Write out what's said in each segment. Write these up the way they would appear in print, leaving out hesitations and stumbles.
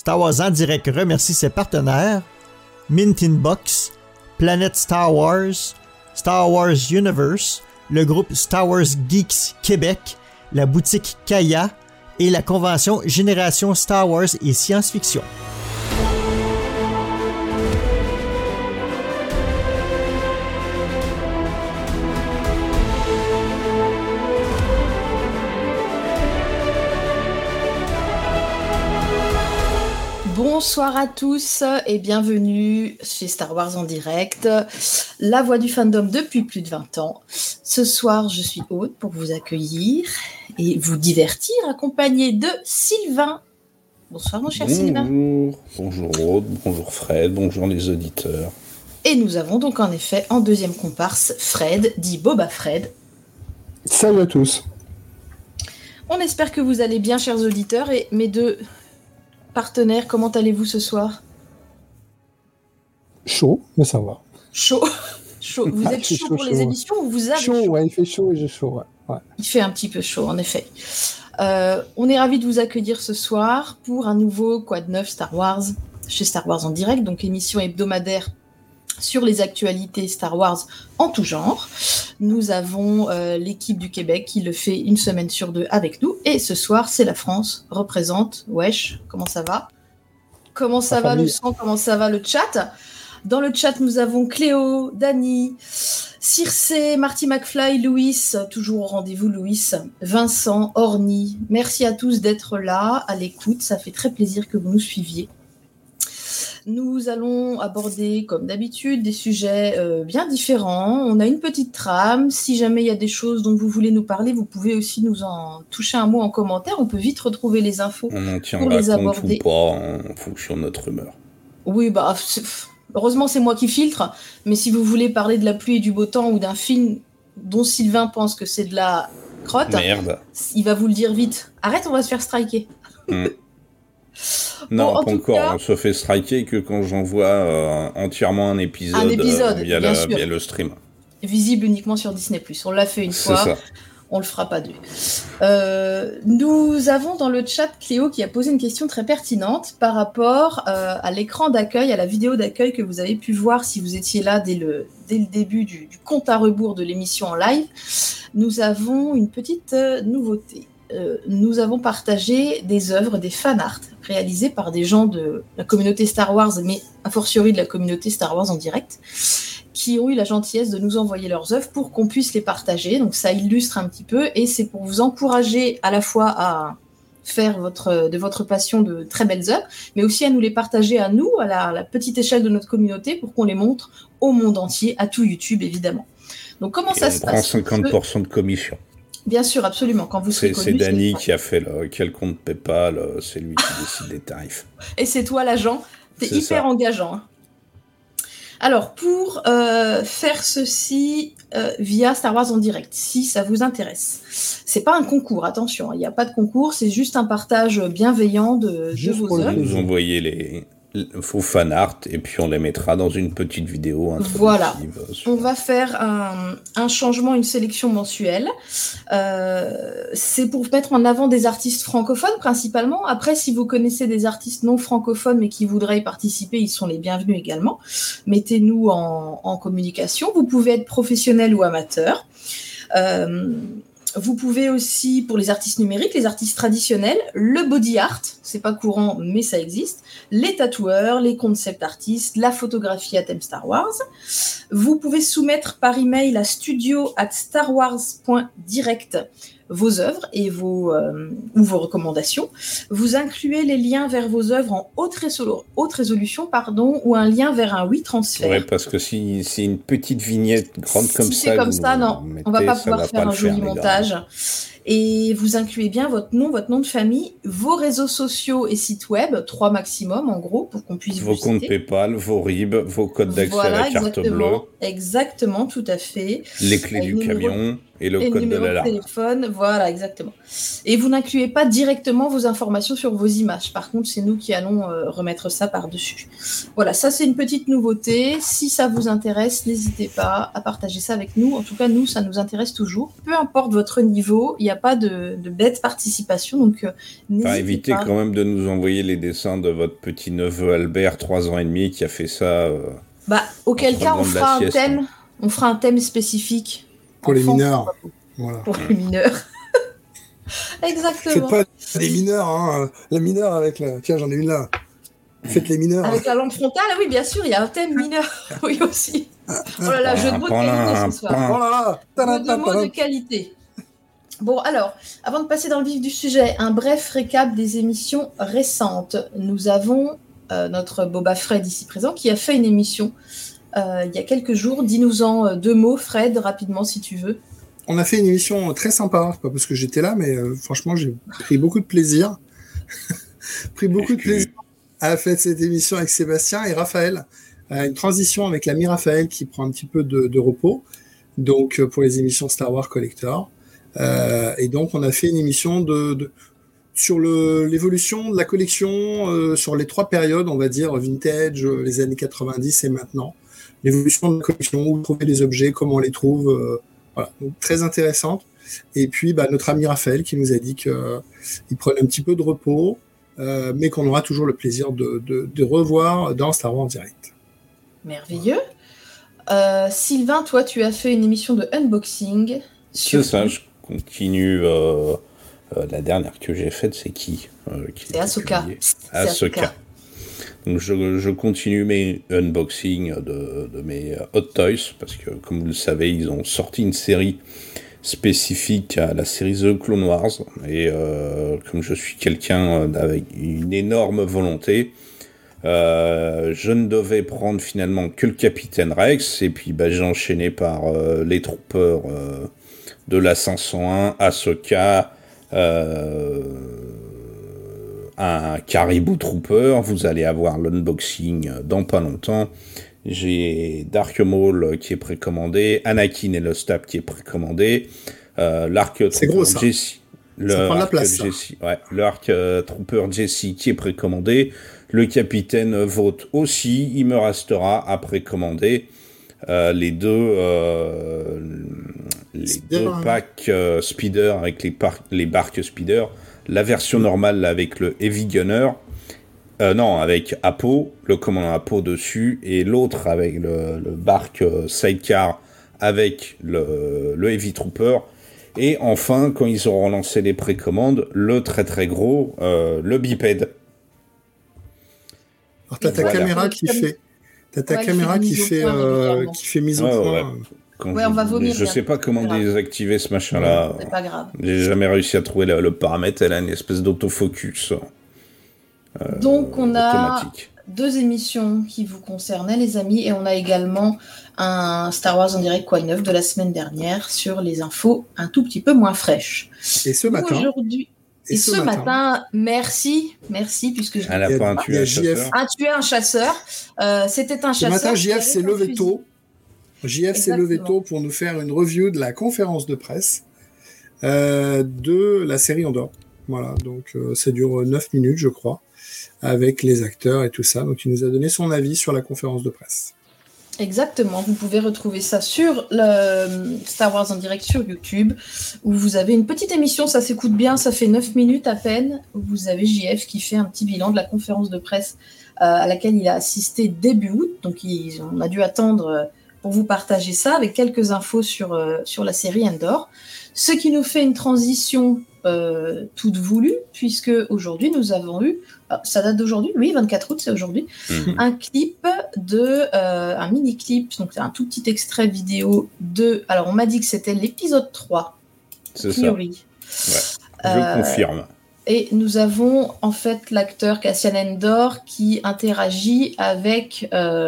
Star Wars en direct remercie ses partenaires Mint Inbox, Planète Star Wars Universe, le groupe Star Wars Geeks Québec, la boutique Kaya et la convention Génération Star Wars et Science-Fiction. Bonsoir à tous et bienvenue chez Star Wars en direct, la voix du fandom depuis plus de 20 ans. Ce soir, je suis Aude pour vous accueillir et vous divertir, accompagné de Sylvain. Bonsoir mon cher Sylvain. Bonjour Aude, bonjour Fred, bonjour les auditeurs. Et nous avons donc en effet en deuxième comparse Fred, dit Boba Fred. Salut à tous. On espère que vous allez bien, chers auditeurs, et mes deux partenaires, comment allez-vous ce soir? Chaud, mais ça va. Chaud. Vous êtes chaud pour les émissions ou vous avez chaud? Ouais, il fait chaud et j'ai chaud, ouais. Il fait un petit peu chaud, en effet. On est ravis de vous accueillir ce soir pour un nouveau Quoi de neuf Star Wars chez Star Wars en direct, donc émission hebdomadaire sur les actualités Star Wars en tout genre. Nous avons l'équipe du Québec qui le fait une semaine sur deux avec nous. Et ce soir, c'est la France représente. Wesh, comment ça va? Comment ça va le son? Comment ça va le chat? Dans le chat, nous avons Cléo, Dany, Circé, Marty McFly, Louis, toujours au rendez-vous Louis, Vincent, Orny. Merci à tous d'être là, à l'écoute. Ça fait très plaisir que vous nous suiviez. Nous allons aborder, comme d'habitude, des sujets bien différents. On a une petite trame. Si jamais il y a des choses dont vous voulez nous parler, vous pouvez aussi nous en toucher un mot en commentaire. On peut vite retrouver les infos on en pour les aborder. Ou pas en fonction de notre humeur. Oui, heureusement, c'est moi qui filtre. Mais si vous voulez parler de la pluie et du beau temps ou d'un film dont Sylvain pense que c'est de la crotte, merde, il va vous le dire vite. Arrête, on va se faire striker. Non, bon, pas encore. Cas, on se fait striker que quand j'envoie entièrement un épisode via le stream. Visible uniquement sur Disney+. On l'a fait une fois, ça. On le fera pas deux. Nous avons dans le chat Cléo qui a posé une question très pertinente par rapport à l'écran d'accueil, à la vidéo d'accueil que vous avez pu voir si vous étiez là dès le début du compte à rebours de l'émission en live. Nous avons une petite nouveauté. Nous avons partagé des œuvres, des fan-art réalisées par des gens de la communauté Star Wars, mais a fortiori de la communauté Star Wars en direct, qui ont eu la gentillesse de nous envoyer leurs œuvres pour qu'on puisse les partager. Donc ça illustre un petit peu et c'est pour vous encourager à la fois à faire de votre passion de très belles œuvres, mais aussi à nous les partager à nous, à la petite échelle de notre communauté, pour qu'on les montre au monde entier, à tout YouTube évidemment. Donc comment ça se passe? On prend 50% de commission. Bien sûr, absolument. Quand vous serez connu, c'est Dany qui a fait le compte PayPal, c'est lui qui décide des tarifs. Et c'est toi l'agent, t'es hyper engageant. Hein. Alors, pour faire ceci via Star Wars en direct, si ça vous intéresse, c'est pas un concours, attention, il n'y a pas de concours, c'est juste un partage bienveillant de vos œuvres. Vous envoyez vos fan art et puis on les mettra dans une petite vidéo introductive. Voilà, on va faire un changement, une sélection mensuelle. C'est pour mettre en avant des artistes francophones principalement. Après, si vous connaissez des artistes non francophones mais qui voudraient y participer, ils sont les bienvenus également. Mettez-nous en communication. Vous pouvez être professionnel ou amateur. Vous pouvez aussi, pour les artistes numériques, les artistes traditionnels, le body art, c'est pas courant, mais ça existe, les tatoueurs, les concept artistes, la photographie à thème Star Wars. Vous pouvez soumettre par email à studio@starwars.direct vos œuvres et vos recommandations. Vous incluez les liens vers vos œuvres en haute résolution, ou un lien vers un WeTransfer. Oui, parce que si une petite vignette grande comme ça... Si c'est comme ça, non, on va pas pouvoir faire un joli montage. Et vous incluez bien votre nom de famille, vos réseaux sociaux et sites web, 3 maximum en gros, pour qu'on puisse vos comptes PayPal, vos RIB, vos codes d'accès à la carte bleue. Exactement, tout à fait. Les clés du camion et le code de l'alarme. Téléphone, voilà, exactement. Et vous n'incluez pas directement vos informations sur vos images. Par contre, c'est nous qui allons remettre ça par-dessus. Voilà, ça c'est une petite nouveauté. Si ça vous intéresse, n'hésitez pas à partager ça avec nous. En tout cas, nous, ça nous intéresse toujours. Peu importe votre niveau, il y a pas de bête participation, donc n'hésitez évitez pas. quand même de nous envoyer les dessins de votre petit neveu Albert, 3 ans et demi, qui a fait ça. Auquel cas, on fera un thème. On fera un thème spécifique. Pour les mineurs. Voilà. Pour les mineurs. Exactement. Faites pas les mineurs, hein. La mineure avec la... Tiens, j'en ai une là. Faites les mineurs. Avec la lampe frontale, oui, bien sûr, il y a un thème mineur. Oui, aussi. Oh là là, jeu de mots de qualité ce soir. Oh là là. Jeu de mots de qualité. Bon, alors, avant de passer dans le vif du sujet, un bref récap des émissions récentes. Nous avons notre Boba Fred ici présent qui a fait une émission il y a quelques jours. Dis-nous-en 2 mots, Fred, rapidement, si tu veux. On a fait une émission très sympa, c'est pas parce que j'étais là, mais franchement, j'ai pris beaucoup de plaisir. À faire cette émission avec Sébastien et Raphaël. Une transition avec l'ami Raphaël qui prend un petit peu de repos, donc pour les émissions Star Wars Collector. Et donc, on a fait une émission sur l'évolution de la collection sur les 3 périodes, on va dire, vintage, les années 90 et maintenant. L'évolution de la collection, où trouver les objets, comment on les trouve, voilà, donc, très intéressante. Et puis, notre ami Raphaël qui nous a dit qu'il prenait un petit peu de repos, mais qu'on aura toujours le plaisir de revoir dans Star Wars en direct. Merveilleux. Sylvain, toi, tu as fait une émission de unboxing. C'est ça, je continue. La dernière que j'ai faite, c'est qui C'est Ahsoka. Ahsoka. Donc je continue mes unboxings de mes Hot Toys, parce que comme vous le savez, ils ont sorti une série spécifique à la série The Clone Wars, et comme je suis quelqu'un avec une énorme volonté, je ne devais prendre finalement que le Capitaine Rex, et puis j'ai enchaîné par les troopers de la 501, Ahsoka, un Caribou Trooper. Vous allez avoir l'unboxing dans pas longtemps. J'ai Dark Maul qui est précommandé, Anakin et le Stab qui est précommandé, l'arc Trooper Jesse, l'arc Trooper Jesse qui est précommandé, le Capitaine Vote aussi, il me restera à précommander les deux packs Speeder avec les barques Speeder, la version normale avec le Heavy Gunner, avec Apo, le commandant Apo dessus, et l'autre avec le barque Sidecar avec le Heavy Trooper. Et enfin, quand ils auront lancé les précommandes, le très très gros, le bipède. Alors t'as ta caméra qui fait... T'as ta caméra qui fait mise au point. On va vomir. Je sais pas comment désactiver ce machin-là. C'est pas grave. J'ai jamais réussi à trouver le paramètre. Elle a une espèce d'autofocus. Donc on a automatique. 2 émissions qui vous concernaient, les amis, et on a également un Star Wars en direct quoi neuf de la semaine dernière sur les infos un tout petit peu moins fraîches. Et ce matin. Aujourd'hui. Et ce matin, merci, puisque je elle a pas tué un chasseur. C'était un chasseur. Ce matin, JF s'est levé tôt. JF s'est levé tôt pour nous faire une review de la conférence de presse de la série Andor. Voilà, donc ça dure 9 minutes, je crois, avec les acteurs et tout ça. Donc il nous a donné son avis sur la conférence de presse. Exactement, vous pouvez retrouver ça sur le Star Wars en direct sur YouTube, où vous avez une petite émission, ça s'écoute bien, ça fait 9 minutes à peine, où vous avez JF qui fait un petit bilan de la conférence de presse à laquelle il a assisté début août, donc on a dû attendre pour vous partager ça, avec quelques infos sur la série Andor, ce qui nous fait une transition toute voulue, puisque aujourd'hui nous avons eu, ça date d'aujourd'hui, oui, 24 août, c'est aujourd'hui, un clip un mini-clip, donc c'est un tout petit extrait vidéo alors on m'a dit que c'était l'épisode 3, c'est a priori. Ça. Ouais, je confirme. Et nous avons en fait l'acteur Cassian Andor qui interagit avec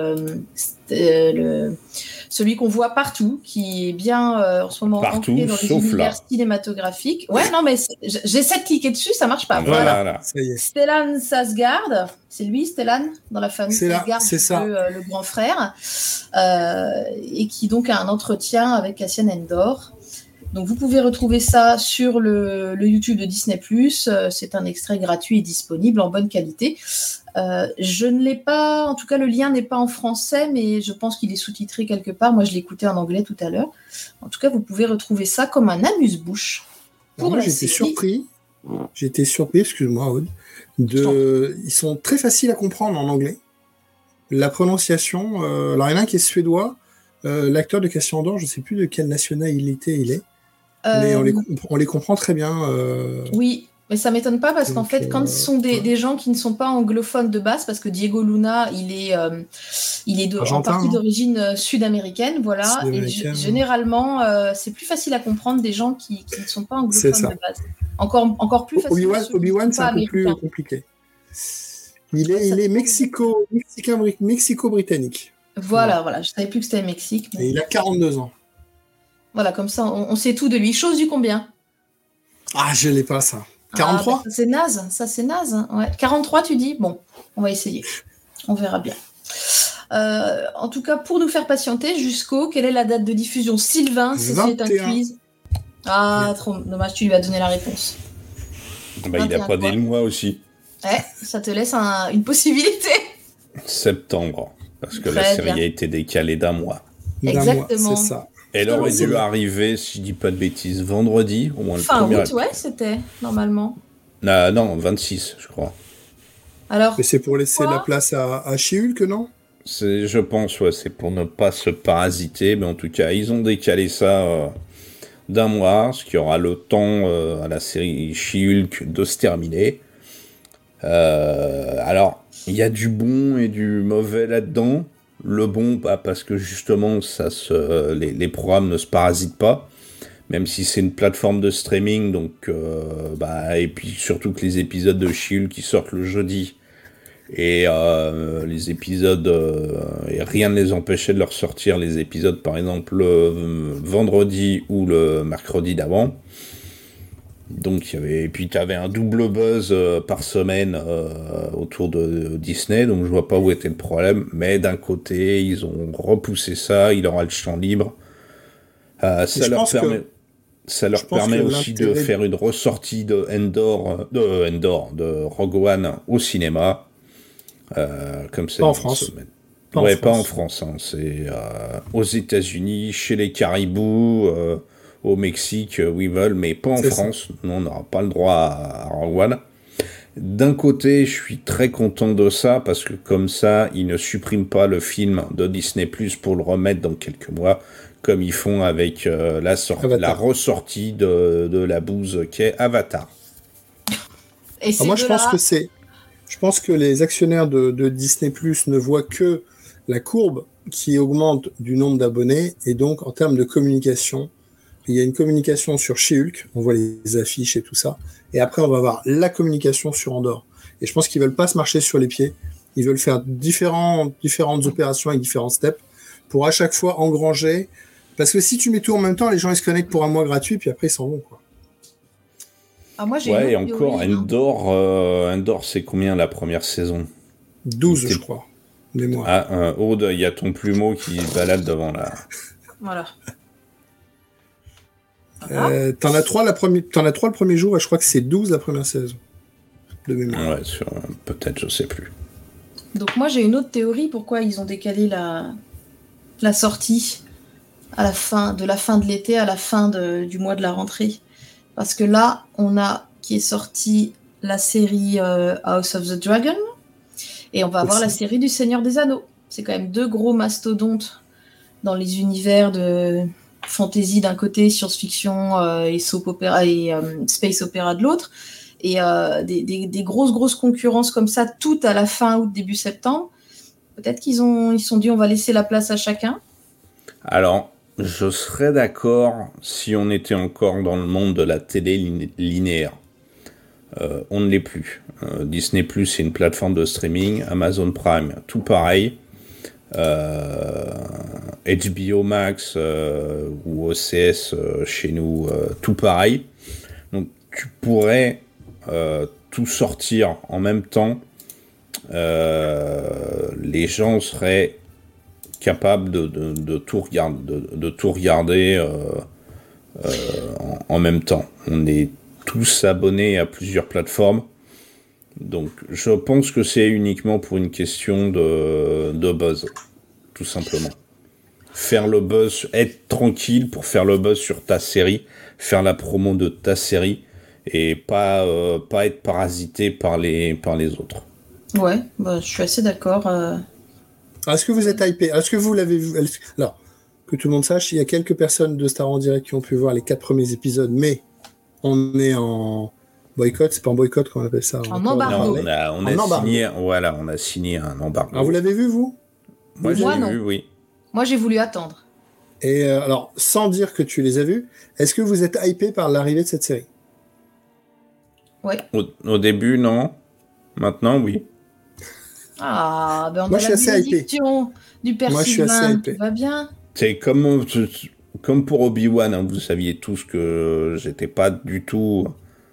celui qu'on voit partout, qui est bien en ce moment ancré dans les univers cinématographiques. Ouais, non, mais j'essaie de cliquer dessus, ça marche pas. Voilà. Ça y est. Stellan Skarsgård, c'est lui, Stellan, dans la famille Skarsgård, c'est ça. Le grand frère, et qui donc a un entretien avec Cassian Andor. Donc vous pouvez retrouver ça sur le YouTube de Disney+. C'est un extrait gratuit et disponible en bonne qualité. Je ne l'ai pas, en tout cas le lien n'est pas en français, mais je pense qu'il est sous-titré quelque part. Moi je l'ai écouté en anglais tout à l'heure. En tout cas vous pouvez retrouver ça comme un amuse-bouche pour moi, la j'étais série... surpris, excuse-moi, Aude, ils sont très faciles à comprendre en anglais. La prononciation, alors il y en a un qui est suédois, l'acteur de Cassian Andor, je ne sais plus de quelle nationalité il est, mais on les comprend très bien. Oui, mais ça m'étonne pas parce qu'en fait, quand ce sont des gens qui ne sont pas anglophones de base, parce que Diego Luna, il est en partie d'origine sud-américaine, voilà, et généralement, c'est plus facile à comprendre des gens qui ne sont pas anglophones de base. Encore plus facile. Obi-Wan, c'est un peu plus compliqué. Il est mexico-britannique. Voilà, je savais plus que c'était le Mexique. Mais... Et il a 42 ans. Voilà, comme ça, on sait tout de lui. Chose du combien? Ah, je l'ai pas, ça. 43 ça, c'est naze. Hein. Ouais. 43, tu dis? Bon, on va essayer. On verra bien. En tout cas, pour nous faire patienter jusqu'au... Quelle est la date de diffusion? Sylvain, si c'est un quiz. Ah, trop dommage, tu lui as donné la réponse. Bah, il a pas dit le mois aussi. Ouais, ça te laisse une possibilité. Septembre, parce que la série a été décalée d'un mois. Exactement. C'est ça. Elle aurait dû arriver, si je dis pas de bêtises, vendredi, au moins le fin premier. Août, ouais, c'était, normalement. Non, 26, je crois. Alors, mais c'est pour laisser la place à She-Hulk, non? Je pense, ouais, c'est pour ne pas se parasiter, mais en tout cas, ils ont décalé ça d'un mois, ce qui aura le temps à la série She-Hulk de se terminer. Alors, il y a du bon et du mauvais là-dedans. Le bon, parce que justement, les programmes ne se parasitent pas, même si c'est une plateforme de streaming, donc et puis surtout que les épisodes de She-Hulk qui sortent le jeudi, et les épisodes, et rien ne les empêchait de leur sortir les épisodes, par exemple, le vendredi ou le mercredi d'avant. Donc et puis tu avais un double buzz par semaine autour de Disney, donc je vois pas où était le problème, mais d'un côté ils ont repoussé ça, il aura le champ libre, ça leur permet aussi de faire une ressortie de Rogue One au cinéma, comme ça. Pas en France. Pas en France, hein. C'est aux États-Unis, chez les Caribous, au Mexique, où ils veulent, mais pas en France. Non, on n'aura pas le droit à Rogue One. D'un côté, je suis très content de ça, parce que comme ça, ils ne suppriment pas le film de Disney+, pour le remettre dans quelques mois, comme ils font avec la ressortie de la bouse qu'est Avatar. Et moi, je pense que les actionnaires de Disney+ ne voient que la courbe qui augmente du nombre d'abonnés, et donc, en termes de communication, il y a une communication sur She-Hulk, on voit les affiches et tout ça, et après on va avoir la communication sur Andor. Et je pense qu'ils veulent pas se marcher sur les pieds, ils veulent faire différentes opérations avec différents steps, pour à chaque fois engranger, parce que si tu mets tout en même temps, les gens ils se connectent pour un mois gratuit, puis après ils s'en vont, quoi. Ah, moi, j'ai et encore, Andor, c'est combien la première saison? 12, je crois, mémoire. Ah, Aude, il y a ton plumeau qui balade devant là. Voilà. T'en as 3 le premier jour, et je crois que c'est 12 la première saison. De mémoire. Ouais, peut-être, je sais plus. Donc moi j'ai une autre théorie pourquoi ils ont décalé la sortie à la fin de l'été, à la fin du mois de la rentrée. Parce que là, on a qui est sorti la série House of the Dragon, et on va avoir la série du Seigneur des Anneaux. C'est quand même 2 gros mastodontes dans les univers de fantasy d'un côté, science-fiction et soap opéra et space opéra de l'autre, et des grosses concurrences comme ça, toutes à la fin août, début septembre. Peut-être ils se sont dit on va laisser la place à chacun. Alors, je serais d'accord si on était encore dans le monde de la télé linéaire. On ne l'est plus. Disney+, c'est une plateforme de streaming. Amazon Prime, tout pareil. HBO Max ou OCS chez nous, tout pareil. Donc tu pourrais tout sortir en même temps. Les gens seraient capables de tout regarder en même temps. On est tous abonnés à plusieurs plateformes. Donc, je pense que c'est uniquement pour une question de buzz, tout simplement. faire le buzz, être tranquille pour faire le buzz sur ta série, faire la promo de ta série et pas être parasité par les autres. Ouais, bah, je suis assez d'accord. Est-ce que vous êtes hypé? Est-ce que vous l'avez vu? Alors, que tout le monde sache, il y a quelques personnes de Star en direct qui ont pu voir les 4 premiers épisodes, mais on est en boycott, c'est pas en boycott qu'on appelle ça. En embargo. Non, on a signé un embargo. Alors, vous l'avez vu, vous? Moi, j'ai non. vu, oui. Moi, j'ai voulu attendre. Et alors, sans dire que tu les as vus, est-ce que vous êtes hypé par l'arrivée de cette série? Ouais. Au début, non. Maintenant, oui. Ah, ben on Moi, a je la suis assez hypé. bénédiction du Moi, je suis assez Persilvan, hypé. tout va bien. C'est comme pour Obi-Wan, hein, vous saviez tous que j'étais pas du tout...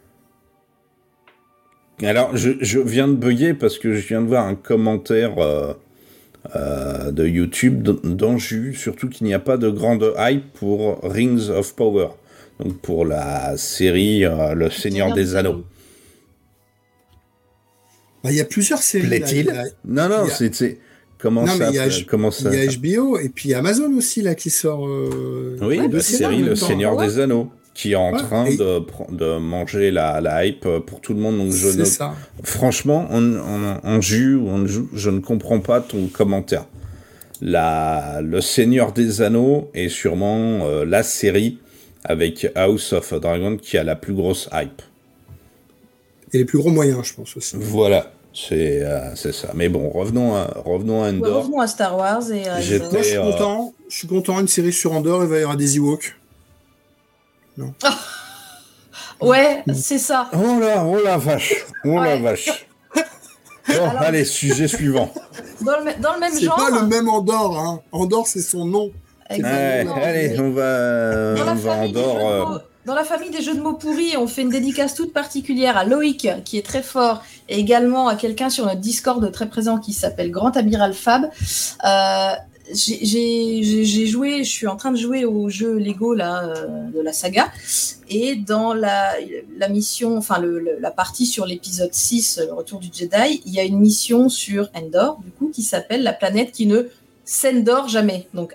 Alors, je viens de bugger parce que je viens de voir un commentaire de YouTube d'Anju, surtout qu'il n'y a pas de grande hype pour Rings of Power, donc pour la série Le Seigneur des Anneaux. Il y a plusieurs séries. Plaît-il ? Non, c'est... Comment ça Il y a HBO et puis Amazon aussi là qui sort. Oui, la série Le Seigneur des Anneaux qui est en train de manger la hype pour tout le monde. Donc ça. Franchement, je ne comprends pas ton commentaire. Le Seigneur des Anneaux est sûrement la série avec House of Dragon qui a la plus grosse hype. Et les plus gros moyens, je pense aussi. Voilà. C'est ça. Mais bon, revenons à Endor. Revenons à Star Wars et à Endor. Moi, je suis content. Une série sur Endor, il va y avoir des Ewoks. Non. Ouais, c'est ça. Oh la vache. La vache. Bon, alors, allez, sujet suivant. Dans le même c'est genre. C'est pas le même Endor, hein. Endor, c'est son nom. Allez, on va Endor. Dans la famille des jeux de mots pourris, on fait une dédicace toute particulière à Loïc, qui est très fort, et également à quelqu'un sur notre Discord très présent qui s'appelle Grand Amiral Fab. J'ai joué, je suis en train de jouer au jeu Lego là, de la saga, et dans la mission, enfin la partie sur l'épisode 6, le retour du Jedi, il y a une mission sur Endor, du coup, qui s'appelle la planète qui ne s'endort jamais. Donc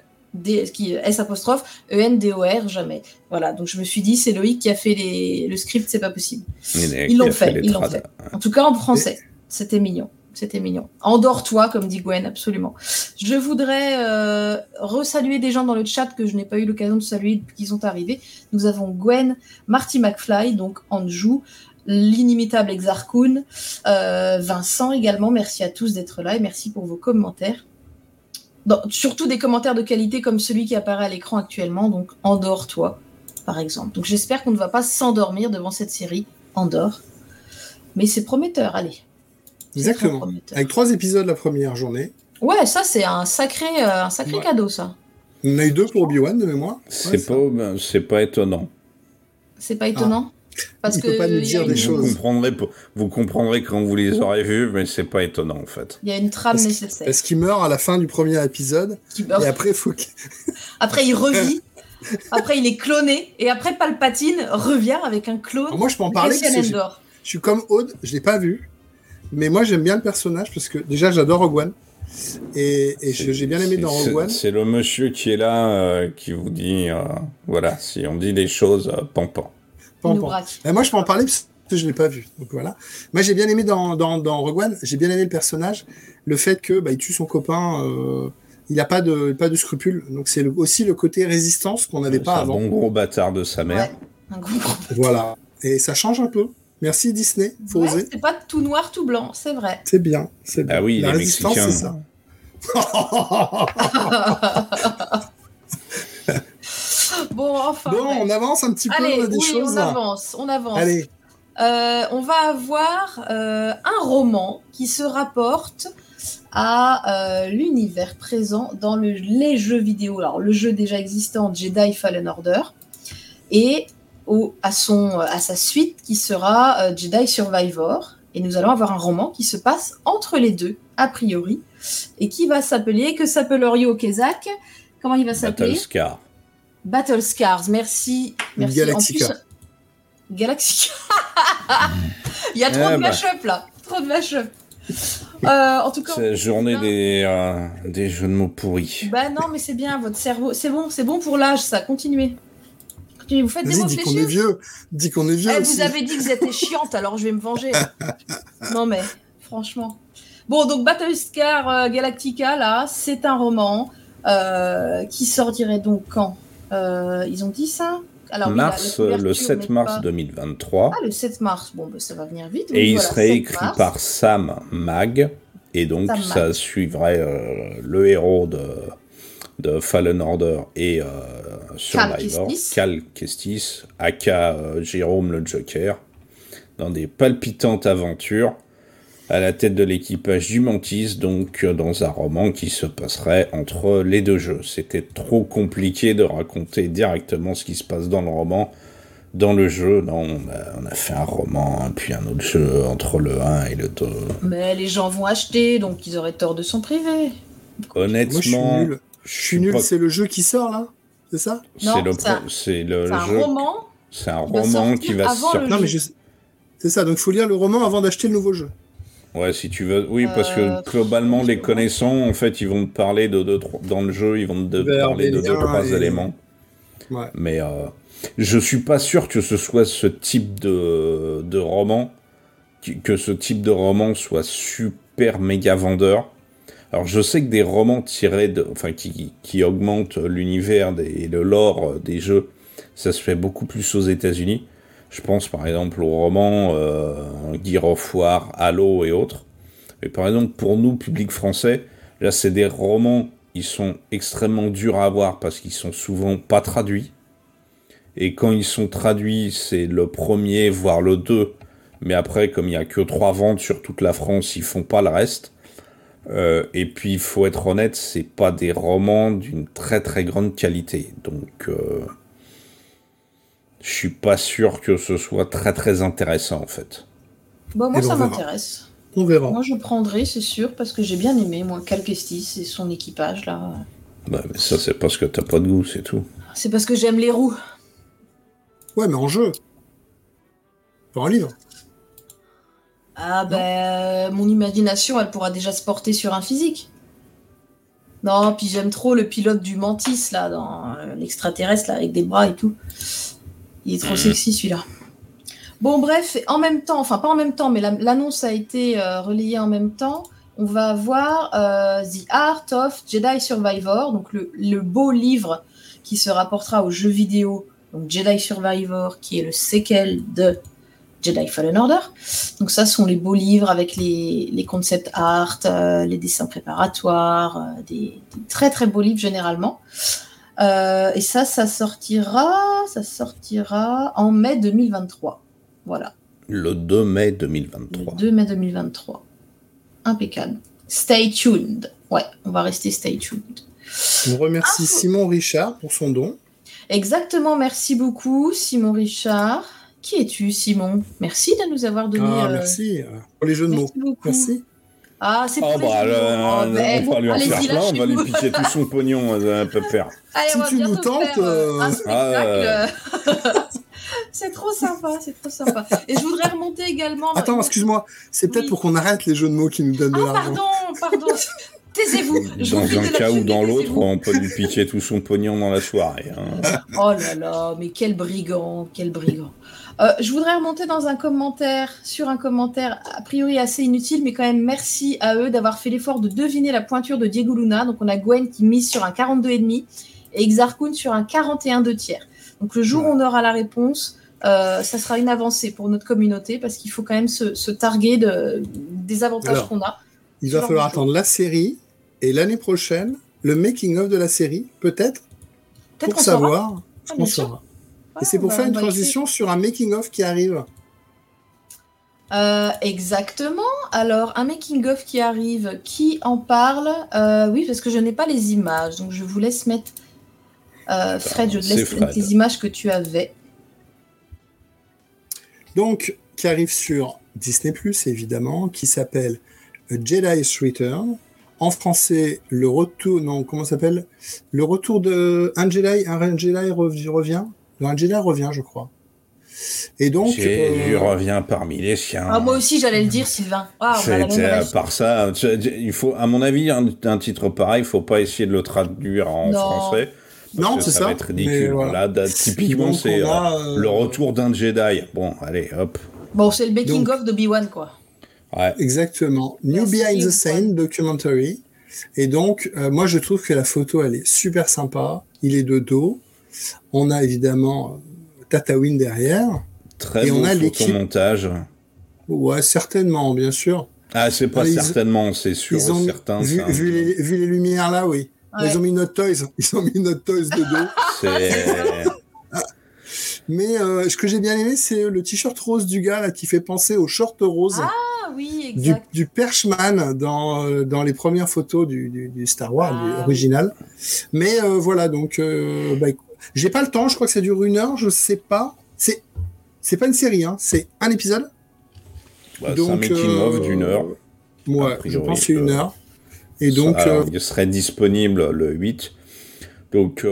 S''ENDOR, jamais. Voilà, donc je me suis dit, c'est Loïc qui a fait le script, c'est pas possible. Ils l'ont fait. En tout cas, en français. C'était mignon. Endors-toi, comme dit Gwen, absolument. Je voudrais resaluer des gens dans le chat que je n'ai pas eu l'occasion de saluer depuis qu'ils sont arrivés. Nous avons Gwen, Marty McFly, donc Anjou, l'inimitable Exarchoon, Vincent également. Merci à tous d'être là et merci pour vos commentaires. Surtout des commentaires de qualité comme celui qui apparaît à l'écran actuellement, donc Endors-toi, par exemple. Donc j'espère qu'on ne va pas s'endormir devant cette série, Endor. Mais c'est prometteur, allez. Exactement. Prometteur. Avec 3 épisodes la première journée. Ouais, ça c'est un sacré cadeau, ça. On a eu 2 pour Obi-Wan de mémoire. C'est pas étonnant. C'est pas étonnant parce que pas nous dire des choses. Vous comprendrez quand vous les aurez vus, mais c'est pas étonnant en fait. Il y a une trame nécessaire. Parce qu'il meurt à la fin du premier épisode. Et après, après, il revit. Après, il est cloné. Et après, Palpatine revient avec un clone. Alors moi, je peux en parler parce que je suis comme Aude, je l'ai pas vu. Mais moi, j'aime bien le personnage parce que déjà, j'adore Rogue One. Et j'ai bien aimé dans Rogue One. C'est le monsieur qui est là qui vous dit, voilà, si on dit des choses, pampan. Moi, je peux en parler parce que je ne l'ai pas vu. Donc voilà. Moi, j'ai bien aimé dans Rogue One, j'ai bien aimé le personnage, le fait que il tue son copain, il n'a pas de scrupules. Donc c'est aussi le côté résistance qu'on n'avait pas avant. Un bon gros bâtard de sa mère. Ouais, un gros. Voilà. Et ça change un peu. Merci Disney, faut oser. C'est pas tout noir, tout blanc, c'est vrai. C'est bien. Ah oui, la les résistance, Mexicains. C'est ça. Bon, enfin. Bon, on avance un petit peu. Allez, on a des choses. On avance. Allez. On va avoir un roman qui se rapporte à l'univers présent dans les jeux vidéo. Alors, le jeu déjà existant, Jedi Fallen Order, et à sa suite qui sera Jedi Survivor. Et nous allons avoir un roman qui se passe entre les deux, a priori, et qui va s'appeler, que s'appelleriez au Kézak? Comment il va s'appeler? Battle Scars, merci. Galactica. Galactica. Il y a trop de mash-up là. Trop de mash-up. En tout cas, C'est la journée des jeux de mots pourris. bah non, mais c'est bien, votre cerveau, c'est bon pour l'âge, ça. Continuez. Vous faites des Vas-y, mots dis qu'on est fléchus. vieux. Dis qu'on est vieux aussi. Vous avez dit que vous étiez chiante, alors je vais me venger. Non mais, franchement. Bon, donc Battlestar Galactica, là, c'est un roman qui sortirait donc quand ils ont dit ça. Alors, oui, Le 7 mars 2023. Ah, le 7 mars, bon, bah, ça va venir vite. Et il serait écrit par Sam Mag. Et donc, ça suivrait le héros de Fallen Order et Survivor, Cal Kestis, aka Jérôme le Joker, dans des palpitantes aventures à la tête de l'équipage du Mantis, donc dans un roman qui se passerait entre les deux jeux. C'était trop compliqué de raconter directement ce qui se passe dans le roman, dans le jeu. Non, on a fait un roman, puis un autre jeu entre le 1 et le 2. Mais les gens vont acheter, donc ils auraient tort de s'en priver. Honnêtement, moi, je suis nul. C'est le jeu qui sort, là? C'est ça? Non, c'est le un jeu. roman. C'est un roman qui va sortir. Non, mais c'est ça, donc il faut lire le roman avant d'acheter le nouveau jeu. Ouais, si tu veux. Oui, parce que globalement, les connaissants, en fait, ils vont te parler dans le jeu, ils vont te parler de 2-3 éléments. Ouais. Mais je suis pas sûr que ce soit ce type de roman, que ce type de roman soit super méga vendeur. Alors, je sais que des romans tirés qui augmentent l'univers et le lore des jeux, ça se fait beaucoup plus aux États-Unis. Je pense par exemple aux romans Gears of War, Halo et autres. Mais par exemple, pour nous, public français, là, c'est des romans, ils sont extrêmement durs à avoir parce qu'ils sont souvent pas traduits. Et quand ils sont traduits, c'est le premier, voire le 2. Mais après, comme il n'y a que 3 ventes sur toute la France, ils font pas le reste. Et puis, il faut être honnête, c'est pas des romans d'une très très grande qualité. Donc, je suis pas sûr que ce soit très très intéressant en fait. Bon, moi, ça m'intéresse. On verra. Moi, je prendrai, c'est sûr, parce que j'ai bien aimé, moi, Cal Kestis et son équipage, là. Ouais, mais ça, c'est parce que t'as pas de goût, c'est tout. C'est parce que j'aime les roues. Ouais, mais en jeu. Pas en livre. Ah, mon imagination, elle pourra déjà se porter sur un physique. Non, puis j'aime trop le pilote du Mantis, là, dans l'extraterrestre, là, avec des bras et tout. Il est trop sexy, celui-là. Bon, bref, en même temps, enfin, pas en même temps, mais l'annonce a été relayée en même temps. On va avoir The Art of Jedi Survivor, donc le beau livre qui se rapportera aux jeux vidéo, donc Jedi Survivor, qui est le sequel de Jedi Fallen Order. Donc ça sont les beaux livres avec les concept art, les dessins préparatoires, des très très beaux livres généralement. Et ça sortira en mai 2023. Voilà. Le 2 mai 2023. Le 2 mai 2023. Impeccable. Stay tuned. Ouais, on va rester stay tuned. On remercie Simon Richard pour son don. Exactement, merci beaucoup Simon Richard. Qui es-tu, Simon? Merci de nous avoir donné... merci pour les jeux de mots. Beaucoup. Merci. Ah, c'est on va lui en faire plein, on va lui piquer tout son pognon, un peu faire. Allez, si tu nous tentes... un spectacle. C'est trop sympa, c'est trop sympa. Et je voudrais remonter également... Attends, excuse-moi, c'est peut-être pour qu'on arrête les jeux de mots qui nous donnent de l'argent. Pardon. Taisez-vous. Dans un cas ou dans l'autre, on peut lui piquer tout son pognon dans la soirée. Hein. Oh là là, mais quel brigand. Je voudrais remonter sur un commentaire a priori assez inutile, mais quand même merci à eux d'avoir fait l'effort de deviner la pointure de Diego Luna. Donc on a Gwen qui mise sur un 42,5 et Xarkun sur un 41,2. Donc le jour où on aura la réponse, ça sera une avancée pour notre communauté parce qu'il faut quand même se targuer des avantages qu'on a. Il va falloir attendre la série et l'année prochaine, le making-of de la série, peut-être pour savoir ce qu'on saura. Et c'est pour faire une transition sur un making-of qui arrive. Exactement. Alors, un making-of qui arrive, qui en parle? Oui, parce que je n'ai pas les images, donc je vous laisse mettre... Fred, je te laisse mettre les images que tu avais. Donc, qui arrive sur Disney+, évidemment, qui s'appelle A Jedi's Return. En français, le retour... Non, comment ça s'appelle? Le retour de... Un Jedi revient. Un Jedi revient, je crois. Et donc, je reviens parmi les siens. Ah, moi aussi, j'allais le dire, Sylvain. Ah, on a la même À rêve. part ça, il faut, à mon avis, un titre pareil, il faut pas essayer de le traduire en français. Non, c'est ça. Ça va être ridicule. Voilà. Là, typiquement, donc, c'est le retour d'un Jedi. Bon, allez, hop. Bon, c'est le making-of d'Obi-Wan, quoi. Ouais. Exactement. New Behind the Scene documentary. Et donc, moi, je trouve que la photo, elle est super sympa. Il est de dos. On a évidemment Tatooine derrière. Très beau photomontage. Ouais, certainement, bien sûr. Ah, c'est pas certainement, c'est sûr. Certains. Vu les lumières là, oui. Ouais. Ils ont mis notre Toys. Ils ont mis notre Toys de dos. Mais ce que j'ai bien aimé, c'est le t-shirt rose du gars là, qui fait penser au short rose. Ah oui, exact. Du Perchman dans les premières photos du Star Wars original. Mais voilà, donc j'ai pas le temps. Je crois que ça dure 1 heure. Je sais pas. C'est pas une série, hein. C'est un épisode. Donc, c'est un making-of d'1 heure. Ouais, je pense que c'est 1 heure. Et donc, il serait disponible le 8. Donc,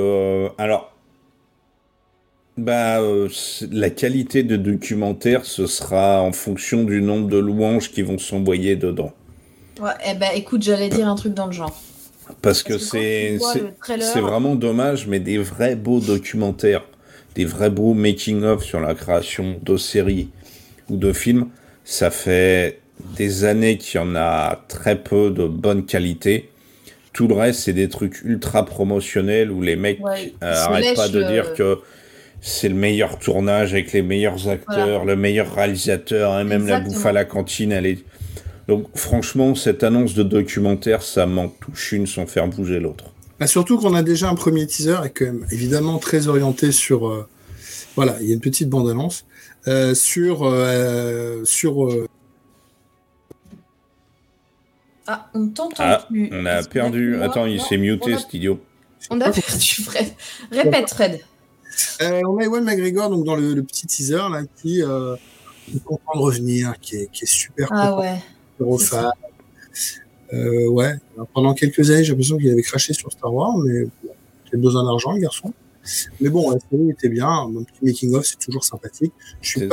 la qualité de documentaire, ce sera en fonction du nombre de louanges qui vont s'envoyer dedans. Ouais, écoute, j'allais dire un truc dans le genre. Parce que c'est vraiment dommage, mais des vrais beaux documentaires, des vrais beaux making-of sur la création de séries ou de films, ça fait des années qu'il y en a très peu de bonne qualité. Tout le reste, c'est des trucs ultra promotionnels où les mecs arrêtent pas de dire que c'est le meilleur tournage avec les meilleurs acteurs, le meilleur réalisateur, et même la bouffe à la cantine, elle est... Donc franchement, cette annonce de documentaire, ça m'en touche une sans faire bouger l'autre. Surtout qu'on a déjà un premier teaser et quand même évidemment très orienté sur... voilà, il y a une petite bande-annonce sur Ah, on t'entend plus. On a perdu... Attends, il s'est muté, cet idiot. On a perdu Fred. Répète, Fred. On a Ewan McGregor donc, dans le petit teaser là, qui est content de revenir, qui est super content. Ouais. Alors, pendant quelques années, j'ai l'impression qu'il avait craché sur Star Wars, mais il a besoin d'argent, le garçon. Mais bon, la série était bien. Mon petit making-of, c'est toujours sympathique. Je suis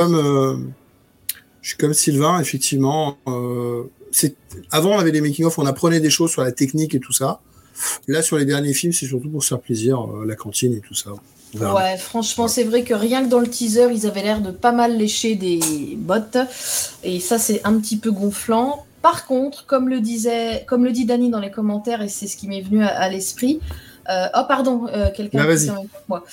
comme Sylvain, effectivement. Avant, on avait des making-of, on apprenait des choses sur la technique et tout ça. Là, sur les derniers films, c'est surtout pour se faire plaisir, la cantine et tout ça. Ouais, franchement, c'est vrai que rien que dans le teaser, ils avaient l'air de pas mal lécher des bottes. Et ça, c'est un petit peu gonflant. Par contre, comme le dit Dany dans les commentaires, et c'est ce qui m'est venu à l'esprit. Quelqu'un qui avec moi.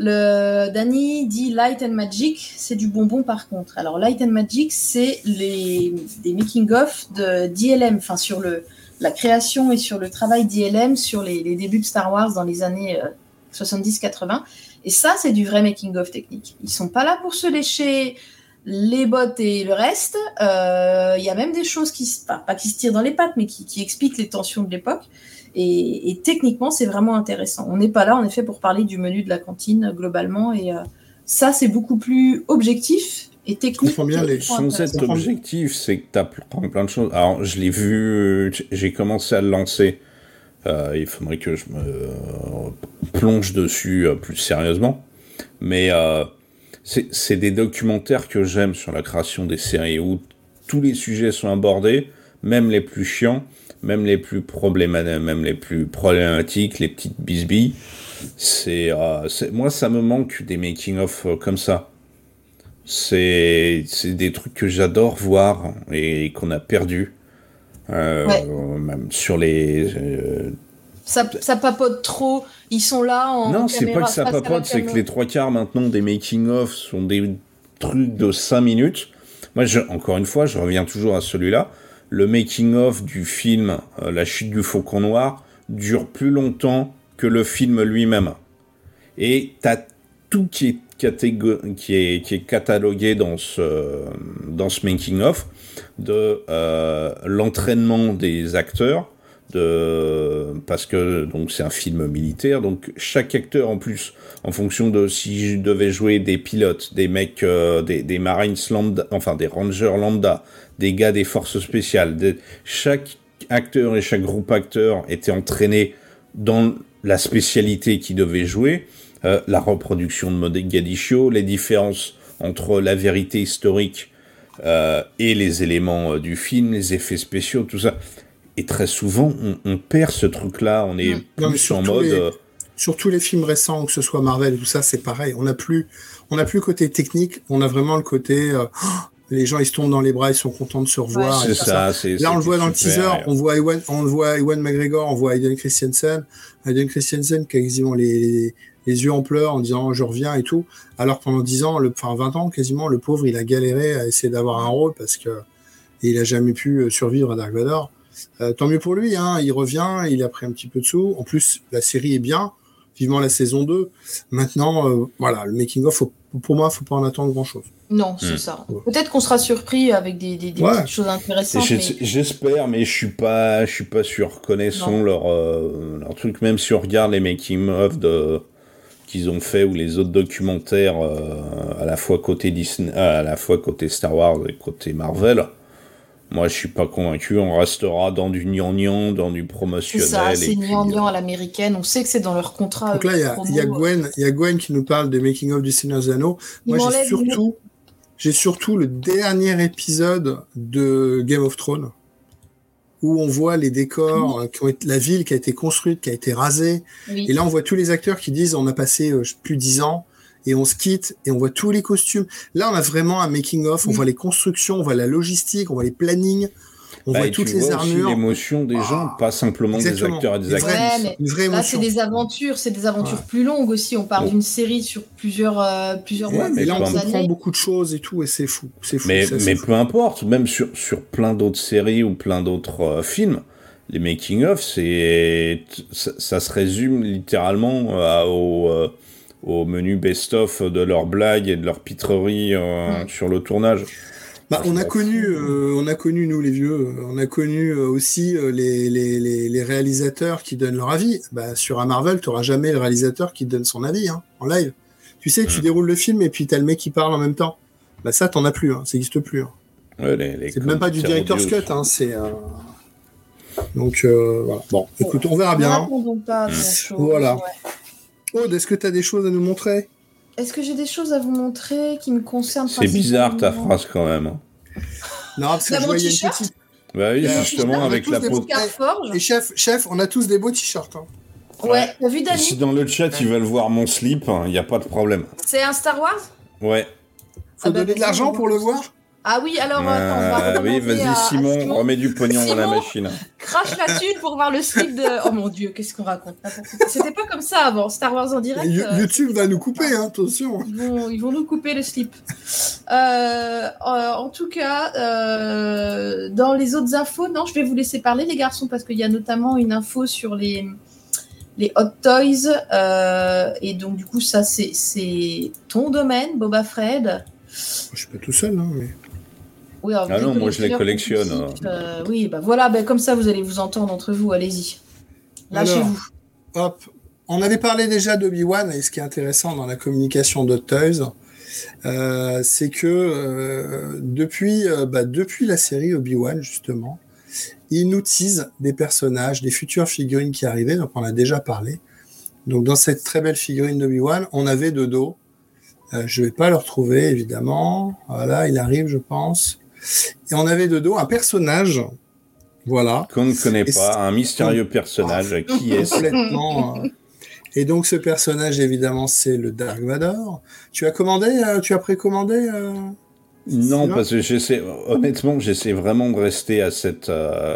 Dany dit Light and Magic, c'est du bonbon par contre. Alors, Light and Magic, c'est des making-of d'ILM, enfin, sur la création et sur le travail d'ILM sur les débuts de Star Wars dans les années 70-80. Et ça, c'est du vrai making-of technique. Ils sont pas là pour se lécher les bottes et le reste. Il y a même des choses pas qui se tirent dans les pattes, mais qui expliquent les tensions de l'époque. Et techniquement, c'est vraiment intéressant. On n'est pas là, en effet, pour parler du menu de la cantine, globalement. Et ça, c'est beaucoup plus objectif et technique. Sans être objectif, c'est que tu apprends plein de choses. Alors, je l'ai vu, j'ai commencé à le lancer. Il faudrait que je me plonge dessus plus sérieusement. Mais c'est des documentaires que j'aime sur la création des séries où tous les sujets sont abordés, même les plus chiants, même les plus problématiques, les petites bisbilles. Moi, ça me manque des making-of comme ça. C'est des trucs que j'adore voir et qu'on a perdu. Même sur les... Ça papote trop, ils sont là en Non, c'est pas que ça papote, c'est que les 3/4 maintenant des making-of sont des trucs de 5 minutes. Moi, encore une fois, je reviens toujours à celui-là. Le making-of du film La chute du Faucon Noir dure plus longtemps que le film lui-même. Et t'as tout qui est catalogué dans ce making-of, de l'entraînement des acteurs, parce que donc c'est un film militaire, donc chaque acteur en plus, en fonction de si je devais jouer des pilotes, des mecs, des Marines lambda, enfin des Rangers lambda, des gars des forces spéciales, chaque acteur et chaque groupe acteur était entraîné dans la spécialité qu'il devait jouer, la reproduction de Mogadiscio, les différences entre la vérité historique et les éléments du film, les effets spéciaux, tout ça. Et très souvent, on perd ce truc-là. On est plus en mode... Sur tous les films récents, que ce soit Marvel et tout ça, c'est pareil. On n'a plus le côté technique, on a vraiment le côté... les gens, ils se tombent dans les bras, ils sont contents de se revoir. Ouais, c'est ça. Là, on le voit dans le teaser, on voit Ewan McGregor, on voit Hayden Christensen. Hayden Christensen qui a quasiment les yeux en pleurs en disant « je reviens » et tout. Alors pendant 10 ans, 20 ans quasiment, le pauvre, il a galéré à essayer d'avoir un rôle parce que il a jamais pu survivre à Dark Vador. Tant mieux pour lui, hein, il revient, il a pris un petit peu de sous. En plus, la série est bien, vivement la saison 2. Maintenant, voilà, le making-of, pour moi, il ne faut pas en attendre grand-chose. Non, c'est ça. Peut-être qu'on sera surpris avec des petites choses intéressantes. J'espère, mais je suis pas sûr. Connaissons leur truc, même si on regarde les making-of qu'ils ont fait ou les autres documentaires à la fois côté Disney, à la fois côté Star Wars et côté Marvel. Moi, je suis pas convaincu. On restera dans du gnangnan, dans du promotionnel. C'est ça, c'est gnangnan à l'américaine. On sait que c'est dans leur contrat. Donc là, il y a Gwen qui nous parle des making-of du Seigneur des Anneaux. Moi, j'ai surtout le dernier épisode de Game of Thrones où on voit les décors, la ville qui a été construite, qui a été rasée. Oui. Et là, on voit tous les acteurs qui disent on a passé plus 10 ans et on se quitte et on voit tous les costumes. Là, on a vraiment un making-of. On voit les constructions, on voit la logistique, on voit les plannings. On voit toutes les armures. Aussi l'émotion des gens, pas simplement des acteurs et des actrices. Là, c'est des aventures plus longues aussi. On parle d'une série sur plusieurs mois. Mais là, on comprend beaucoup de choses et tout, et c'est fou. Mais peu importe, même sur plein d'autres séries ou plein d'autres films, les making-of, ça se résume littéralement au menu best-of de leurs blagues et de leurs pitreries sur le tournage. On a connu nous les vieux, on a connu aussi les réalisateurs qui donnent leur avis. Sur un Marvel, tu n'auras jamais le réalisateur qui donne son avis en live. Tu sais, tu déroules le film et puis tu as le mec qui parle en même temps. Ça, t'en as plus, ça n'existe plus. Ouais, c'est même pas du director's cut, c'est... Donc, voilà. Bon, écoute, on verra bien. Voilà. Ouais. Aude, est-ce que tu as des choses à nous montrer ? Est-ce que j'ai des choses à vous montrer qui me concernent? C'est bizarre ta phrase quand même. Non, parce que je voyais une petite... Bah oui, justement, avec la peau. Et chef, on a tous des beaux t-shirts. Ouais, t'as vu Dani? Si dans le chat ils veulent voir mon slip, il n'y a pas de problème. C'est un Star Wars? Ouais. Faut donner de l'argent pour le voir? Ah oui, alors attends, on va oui, vas-y Simon, remets du pognon dans la machine. Crache la thune pour voir le slip de... Oh mon Dieu, qu'est-ce qu'on raconte? C'était pas comme ça avant, Star Wars en direct. YouTube va nous couper, attention. Ils vont nous couper le slip. En tout cas, dans les autres infos, non, je vais vous laisser parler les garçons, parce qu'il y a notamment une info sur les Hot Toys. Et donc du coup, ça c'est ton domaine, Boba Fred. Je suis pas tout seul, mais... Oui, non, moi je les collectionne. Oui, voilà, comme ça vous allez vous entendre entre vous, allez-y. Lâchez-vous. Hop. On avait parlé déjà d'Obi-Wan, et ce qui est intéressant dans la communication de Toys, c'est que depuis la série Obi-Wan, justement, ils nous teasent des personnages, des futures figurines qui arrivaient, donc on en a déjà parlé. Donc dans cette très belle figurine d'Obi-Wan, on avait de dos. Je ne vais pas le retrouver, évidemment. Voilà, il arrive, je pense. Et on avait de dos un personnage, voilà. Qu'on ne connaît pas, un mystérieux personnage. Qui est-ce? Complètement. Et donc, ce personnage, évidemment, c'est le Dark Vador. Tu as précommandé Non, parce que honnêtement, j'essaie vraiment de rester à cette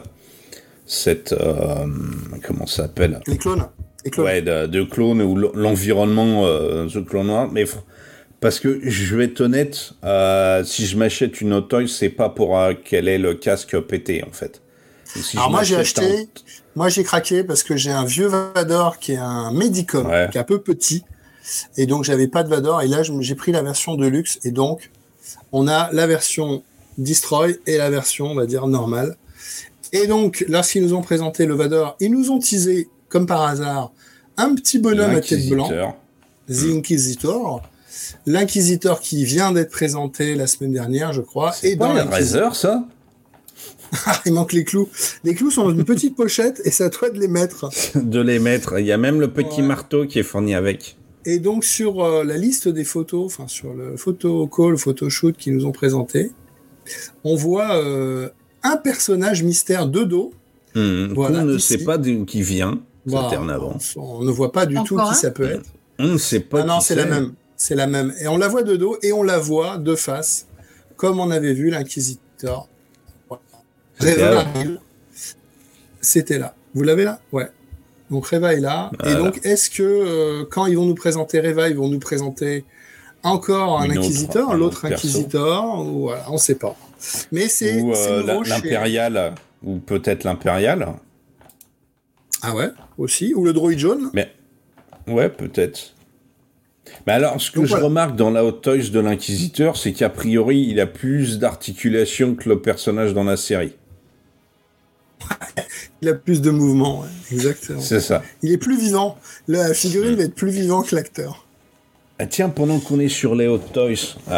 comment ça s'appelle? Les clones. Ouais, de clones ou l'environnement The Clone Wars, mais... Parce que je vais être honnête, si je m'achète une Hot Toys, c'est pas pour quel est le casque pété en fait. Alors moi j'ai acheté, moi j'ai craqué parce que j'ai un vieux Vador qui est un Medicom, qui est un peu petit, et donc j'avais pas de Vador, et là j'ai pris la version Deluxe, et donc on a la version Destroy et la version, on va dire, normale. Et donc lorsqu'ils nous ont présenté le Vador, ils nous ont teasé, comme par hasard, un petit bonhomme à tête blanche, The Inquisitor. L'Inquisiteur qui vient d'être présenté la semaine dernière, je crois. C'est pas le Razor, ça? Il manque les clous. Les clous sont dans une petite pochette et c'est à toi de les mettre. Il y a même le petit marteau qui est fourni avec. Et donc sur la liste des photos, enfin sur le photo call, photo shoot qu'ils nous ont présenté, on voit un personnage mystère de dos. Voilà, on ne sait pas d'où qui vient. On ne voit pas du tout qui ça peut être. On ne sait pas. Non, c'est la même. C'est la même. Et on la voit de dos et on la voit de face, comme on avait vu l'Inquisiteur. C'était là. Vous l'avez là? Ouais. Donc Reva est là. Voilà. Et donc, est-ce que quand ils vont nous présenter Reva, ils vont nous présenter encore un Inquisiteur, l'autre Inquisiteur, ou voilà, on ne sait pas. Mais c'est l'Impérial, ou peut-être l'Impérial. Ah ouais, aussi. Ou le droïde jaune. Mais ouais, peut-être. Mais alors, ce que je remarque dans la Hot Toys de l'Inquisiteur, c'est qu'a priori, il a plus d'articulation que le personnage dans la série. Il a plus de mouvement, ouais, exactement. C'est ça. Il est plus vivant. La figurine va être plus vivant que l'acteur. Ah, tiens, pendant qu'on est sur les Hot Toys,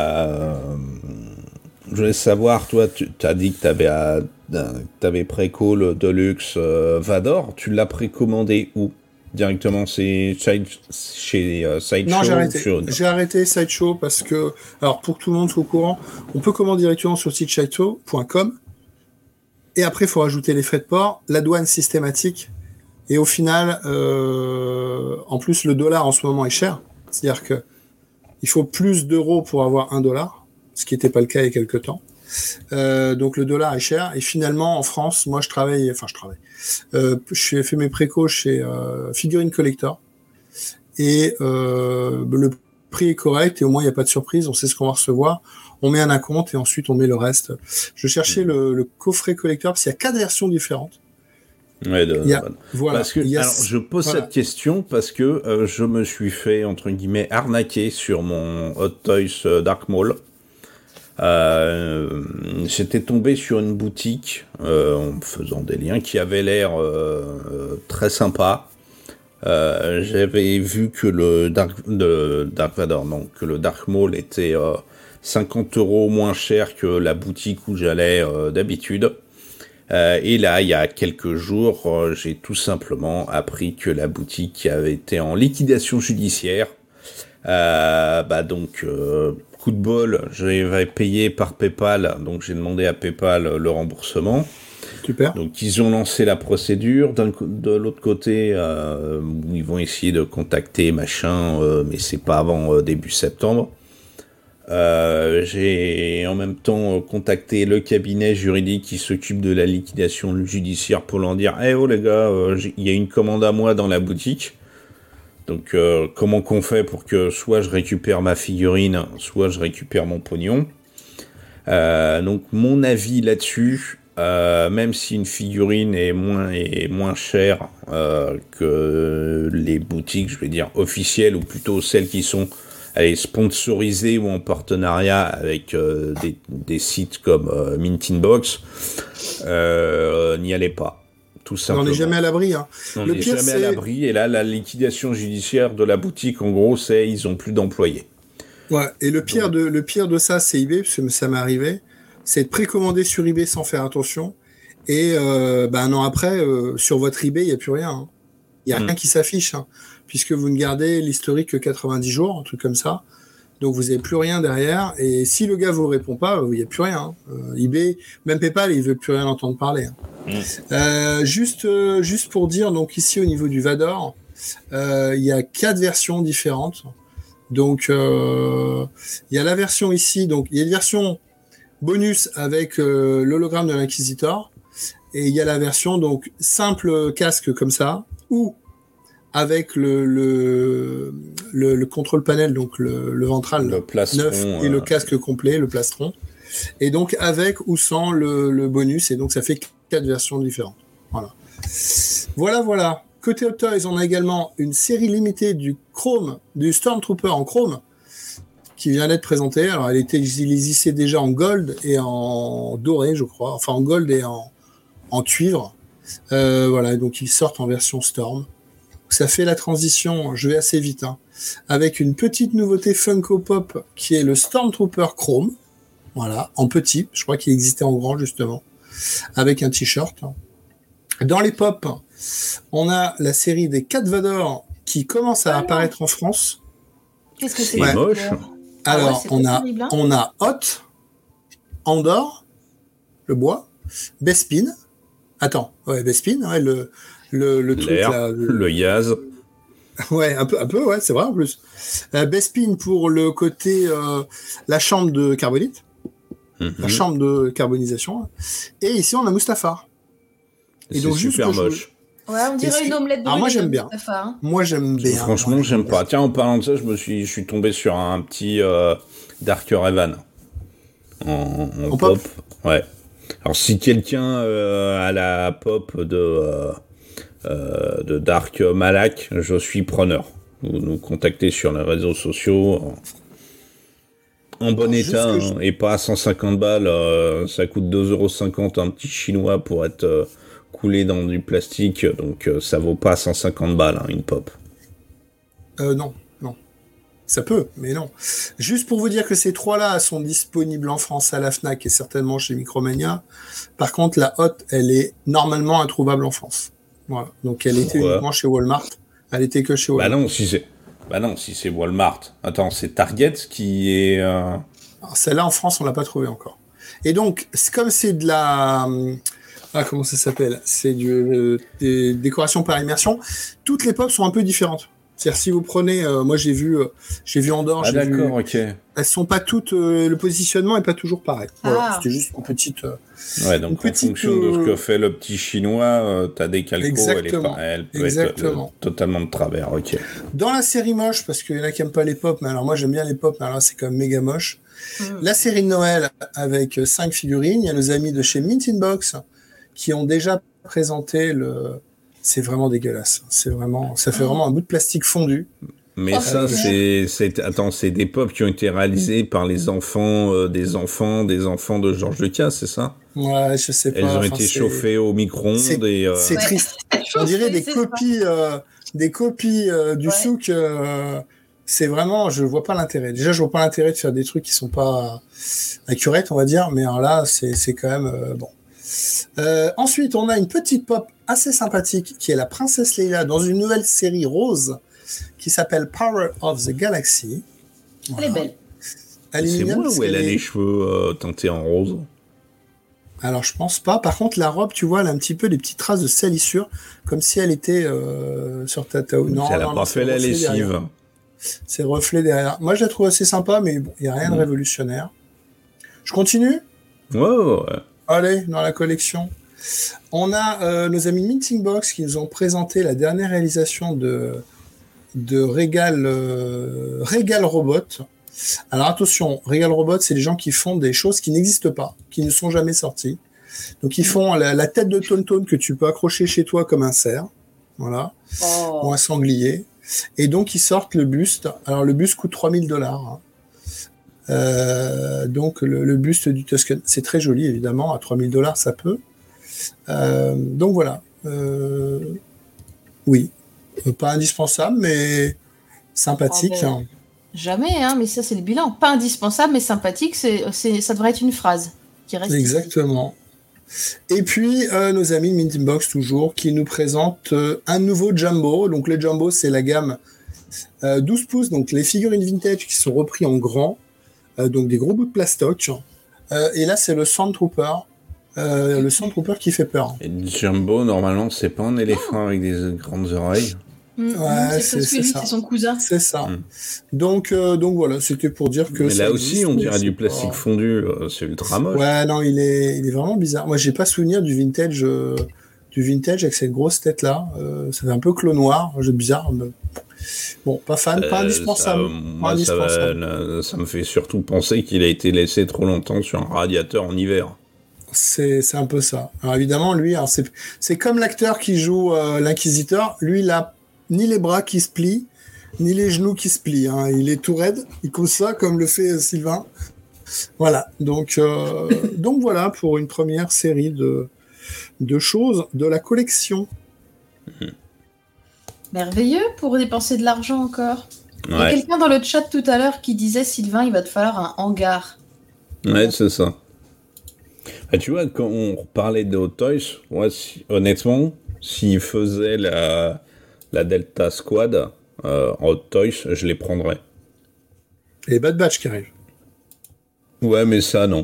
je voulais savoir, toi, tu as dit que tu avais préco Deluxe Vador. Tu l'as précommandé où? Directement, c'est chez Sideshow? Non, j'ai arrêté. J'ai arrêté Sideshow parce que, alors pour que tout le monde soit au courant, on peut commander directement sur le site sideshow.com. Et après, il faut rajouter les frais de port, la douane systématique. Et au final, en plus, le dollar en ce moment est cher. C'est-à-dire que il faut plus d'euros pour avoir $1, ce qui n'était pas le cas il y a quelques temps. Donc le dollar est cher. Et finalement, en France, moi, j'ai fait mes précos chez Figurine Collector. Et le prix est correct et au moins, il n'y a pas de surprise. On sait ce qu'on va recevoir. On met un acompte et ensuite on met le reste. Je cherchais le coffret collector parce qu'il y a 4 versions différentes. Ouais, voilà. Parce que, alors, je pose cette question parce que je me suis fait, entre guillemets, arnaquer sur mon Hot Toys Dark Maul. J'étais tombé sur une boutique en faisant des liens qui avait l'air très sympa. J'avais vu que le Dark Vador, non, que le Dark Maul était 50 € moins cher que la boutique où j'allais d'habitude. Et là, il y a quelques jours, j'ai tout simplement appris que la boutique avait été en liquidation judiciaire. Donc, coup de bol, j'avais payé par PayPal, donc j'ai demandé à PayPal le remboursement. Super. Donc, ils ont lancé la procédure. De l'autre côté, ils vont essayer de contacter machin, mais c'est pas avant début septembre. J'ai en même temps contacté le cabinet juridique qui s'occupe de la liquidation judiciaire pour leur dire oh les gars, il y a une commande à moi dans la boutique. Donc comment qu'on fait pour que soit je récupère ma figurine, soit je récupère mon pognon. Donc mon avis là-dessus, même si une figurine est moins chère que les boutiques, je vais dire officielles, ou plutôt celles qui sont sponsorisées ou en partenariat avec des sites comme Mint Inbox, n'y allez pas, tout simplement. On n'est jamais à l'abri. Hein. On n'est jamais à l'abri, et là, la liquidation judiciaire de la boutique, en gros, c'est ils ont plus d'employés. Ouais, et le pire de ça, c'est eBay, parce que ça m'est arrivé, c'est de précommander sur eBay sans faire attention, et un an après, sur votre eBay, il n'y a plus rien. Hein. Il n'y a rien qui s'affiche, hein, puisque vous ne gardez l'historique que 90 jours, un truc comme ça. Donc vous n'avez plus rien derrière. Et si le gars vous répond pas, il n'y a plus rien. Hein. eBay, même PayPal, il ne veut plus rien entendre parler. Hein. Juste pour dire, donc ici au niveau du Vador, il y a 4 versions différentes. Donc il y a la version ici, donc il y a une version bonus avec l'hologramme de l'Inquisitor. Et il y a la version donc simple casque comme ça, ou avec le contrôle panel, donc le ventral le plastron, neuf et le casque complet, le plastron. Et donc avec ou sans le bonus, et donc ça fait 4 versions différentes. Voilà. Côté Hot Toys, on a également une série limitée du Stormtrooper en chrome qui vient d'être présentée. Alors elle existait déjà en gold et en doré, je crois. Enfin en gold et en cuivre. Donc ils sortent en version Storm. Ça fait la transition, je vais assez vite, hein, avec une petite nouveauté Funko Pop qui est le Stormtrooper Chrome. Voilà, en petit. Je crois qu'il existait en grand, justement. Avec un t-shirt. Dans les pop, on a la série des 4 Vador qui commence à apparaître en France. Qu'est-ce que c'est C'est moche. Alors, c'est pas terrible, hein. on a Hot, Andorre, le bois, Bespin. Attends, ouais, Bespin, ouais, le truc L'air, là. le Yaz. Ouais, un peu, ouais, c'est vrai en plus. Bespin pour le côté, la chambre de carbonite, la chambre de carbonisation. Et ici, on a Mustafar. Et donc, c'est super moche. Ouais, on dirait une omelette de moi, j'aime bien. Mustapha, hein. Moi, j'aime bien. Franchement, j'aime pas. Tiens, en parlant de ça, je suis tombé sur un petit Darker Evan en pop. Ouais. Alors, si quelqu'un a la pop de Dark Malak, je suis preneur. Vous nous contactez sur les réseaux sociaux. En bon état, et pas à 150 balles. Ça coûte 2,50 € un petit chinois pour être coulé dans du plastique. Donc, ça vaut pas 150 balles, une pop. Non. Ça peut, mais non. Juste pour vous dire que ces trois-là sont disponibles en France à la Fnac et certainement chez Micromania. Par contre, la Hot, elle est normalement introuvable en France. Voilà. Donc, elle était uniquement chez Walmart. Elle était que chez Walmart. Bah non, si c'est Walmart. Attends, c'est Target qui est... Alors, celle-là, en France, on l'a pas trouvée encore. Et donc, comme c'est de la... comment ça s'appelle ? C'est des décorations par immersion. Toutes les pop sont un peu différentes. C'est-à-dire, si vous prenez... moi, j'ai vu Andorre. Ah, d'accord, ok. Elles sont pas toutes... le positionnement est pas toujours pareil. Voilà, c'était juste une petite... ouais, donc en fonction de ce que fait le petit chinois, t'as des calcos, elle peut être totalement de travers, ok. Dans la série moche, parce qu'il y en a qui aiment pas les pop, mais alors moi j'aime bien les pop, mais alors là c'est quand même méga moche. La série de Noël avec 5 figurines, il y a nos amis de chez Mint in Box qui ont déjà présenté C'est vraiment dégueulasse. Ça fait vraiment un bout de plastique fondu. Mais ça, c'est des pop qui ont été réalisés par les enfants des enfants de Georges Lucas, c'est ça ? Ouais, je sais pas. Elles ont été chauffées au micro-ondes et... C'est triste. On dirait des copies du souk. C'est vraiment, je vois pas l'intérêt. Déjà, je vois pas l'intérêt de faire des trucs qui sont pas accurate, on va dire. Mais alors là, c'est quand même bon. Ensuite, on a une petite pop assez sympathique qui est la princesse Leia dans une nouvelle série rose qui s'appelle Power of the Galaxy. Elle est belle. C'est moi où elle a les cheveux teintés en rose. Alors, je pense pas. Par contre, la robe, tu vois, elle a un petit peu des petites traces de salissure, comme si elle était sur Tatao. Non, elle a pas fait la lessive. C'est reflet derrière. Moi, je la trouve assez sympa, mais bon, il n'y a rien de révolutionnaire. Je continue ? Ouais. Allez, dans la collection. On a nos amis Minting Box qui nous ont présenté la dernière réalisation de Regal Robot. Alors attention, Regal Robot, c'est des gens qui font des choses qui n'existent pas, qui ne sont jamais sorties. Donc ils font la tête de Tonton que tu peux accrocher chez toi comme un cerf, voilà, ou un sanglier. Et donc ils sortent le buste. Alors le buste coûte $3000. Donc le buste du Tusken, c'est très joli évidemment, à $3000 ça peut. Donc voilà. Oui, pas indispensable, mais sympathique. Jamais, mais ça c'est le bilan. Pas indispensable, mais sympathique, ça devrait être une phrase qui reste. Exactement. Et puis nos amis Mint in Box toujours, qui nous présentent un nouveau Jumbo. Donc les Jumbo, c'est la gamme 12 pouces, donc les figurines vintage qui sont repris en grand, donc des gros bouts de plastoc. Et là, c'est le Sandtrooper. Le Sandtrooper qui fait peur. Et Jumbo, normalement, c'est pas un éléphant avec des grandes oreilles. Ouais, c'est son cousin. C'est ça. Donc voilà, c'était pour dire que. Mais là aussi, on dirait du plastique fondu. C'est ultra moche. Ouais, non, il est vraiment bizarre. Moi, j'ai pas souvenir du vintage avec cette grosse tête là. Ça fait un peu clos noir. C'est bizarre. Mais... Bon, pas fan, pas indispensable. Ça me fait surtout penser qu'il a été laissé trop longtemps sur un radiateur en hiver. C'est un peu ça. Alors évidemment, lui, c'est comme l'acteur qui joue l'inquisiteur. Lui, il a ni les bras qui se plient, ni les genoux qui se plient. Il est tout raide. Il cause ça comme le fait Sylvain. Voilà. Donc voilà pour une première série de choses de la collection. Merveilleux pour dépenser de l'argent encore. Ouais. Il y a quelqu'un dans le chat tout à l'heure qui disait Sylvain, il va te falloir un hangar. Ouais, c'est ça. Bah, tu vois, quand on parlait de Hot Toys, moi, honnêtement, s'ils faisaient la Delta Squad en Hot Toys, je les prendrais. Et Bad Batch qui arrive. Ouais, mais ça, non.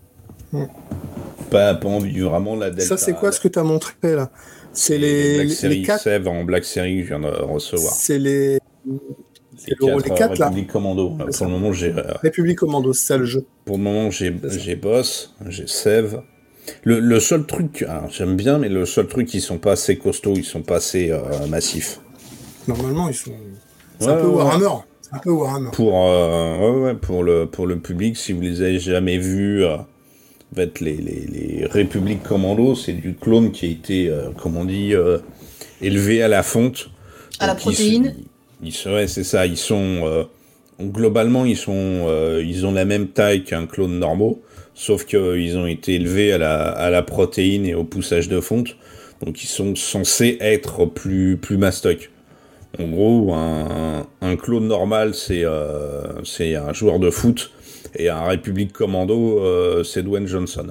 Pas envie, vraiment, la Delta. Ça, c'est quoi ce que tu as montré, là? C'est les 4... Sève en Black Series que je viens de recevoir. C'est les 4 là. République Commando. Là, pour le moment, j'ai... République Commando, c'est ça le jeu. Pour le moment, j'ai Boss, j'ai Sève. Le seul truc... Alors, j'aime bien, mais le seul truc, ils sont pas assez costauds, ils sont pas assez massifs. Normalement, ils sont... C'est un peu Warhammer. C'est un peu Warhammer. Pour le public, si vous les avez jamais vus... En fait, les Républiques Commando, c'est du clone qui a été, comme on dit, élevé à la fonte. À la protéine. C'est ça. Ils sont globalement, ils ont la même taille qu'un clone normaux, sauf qu'ils ont été élevés à la protéine et au poussage de fonte. Donc, ils sont censés être plus mastoc. En gros, un clone normal, c'est un joueur de foot. Et un République Commando, c'est Dwayne Johnson.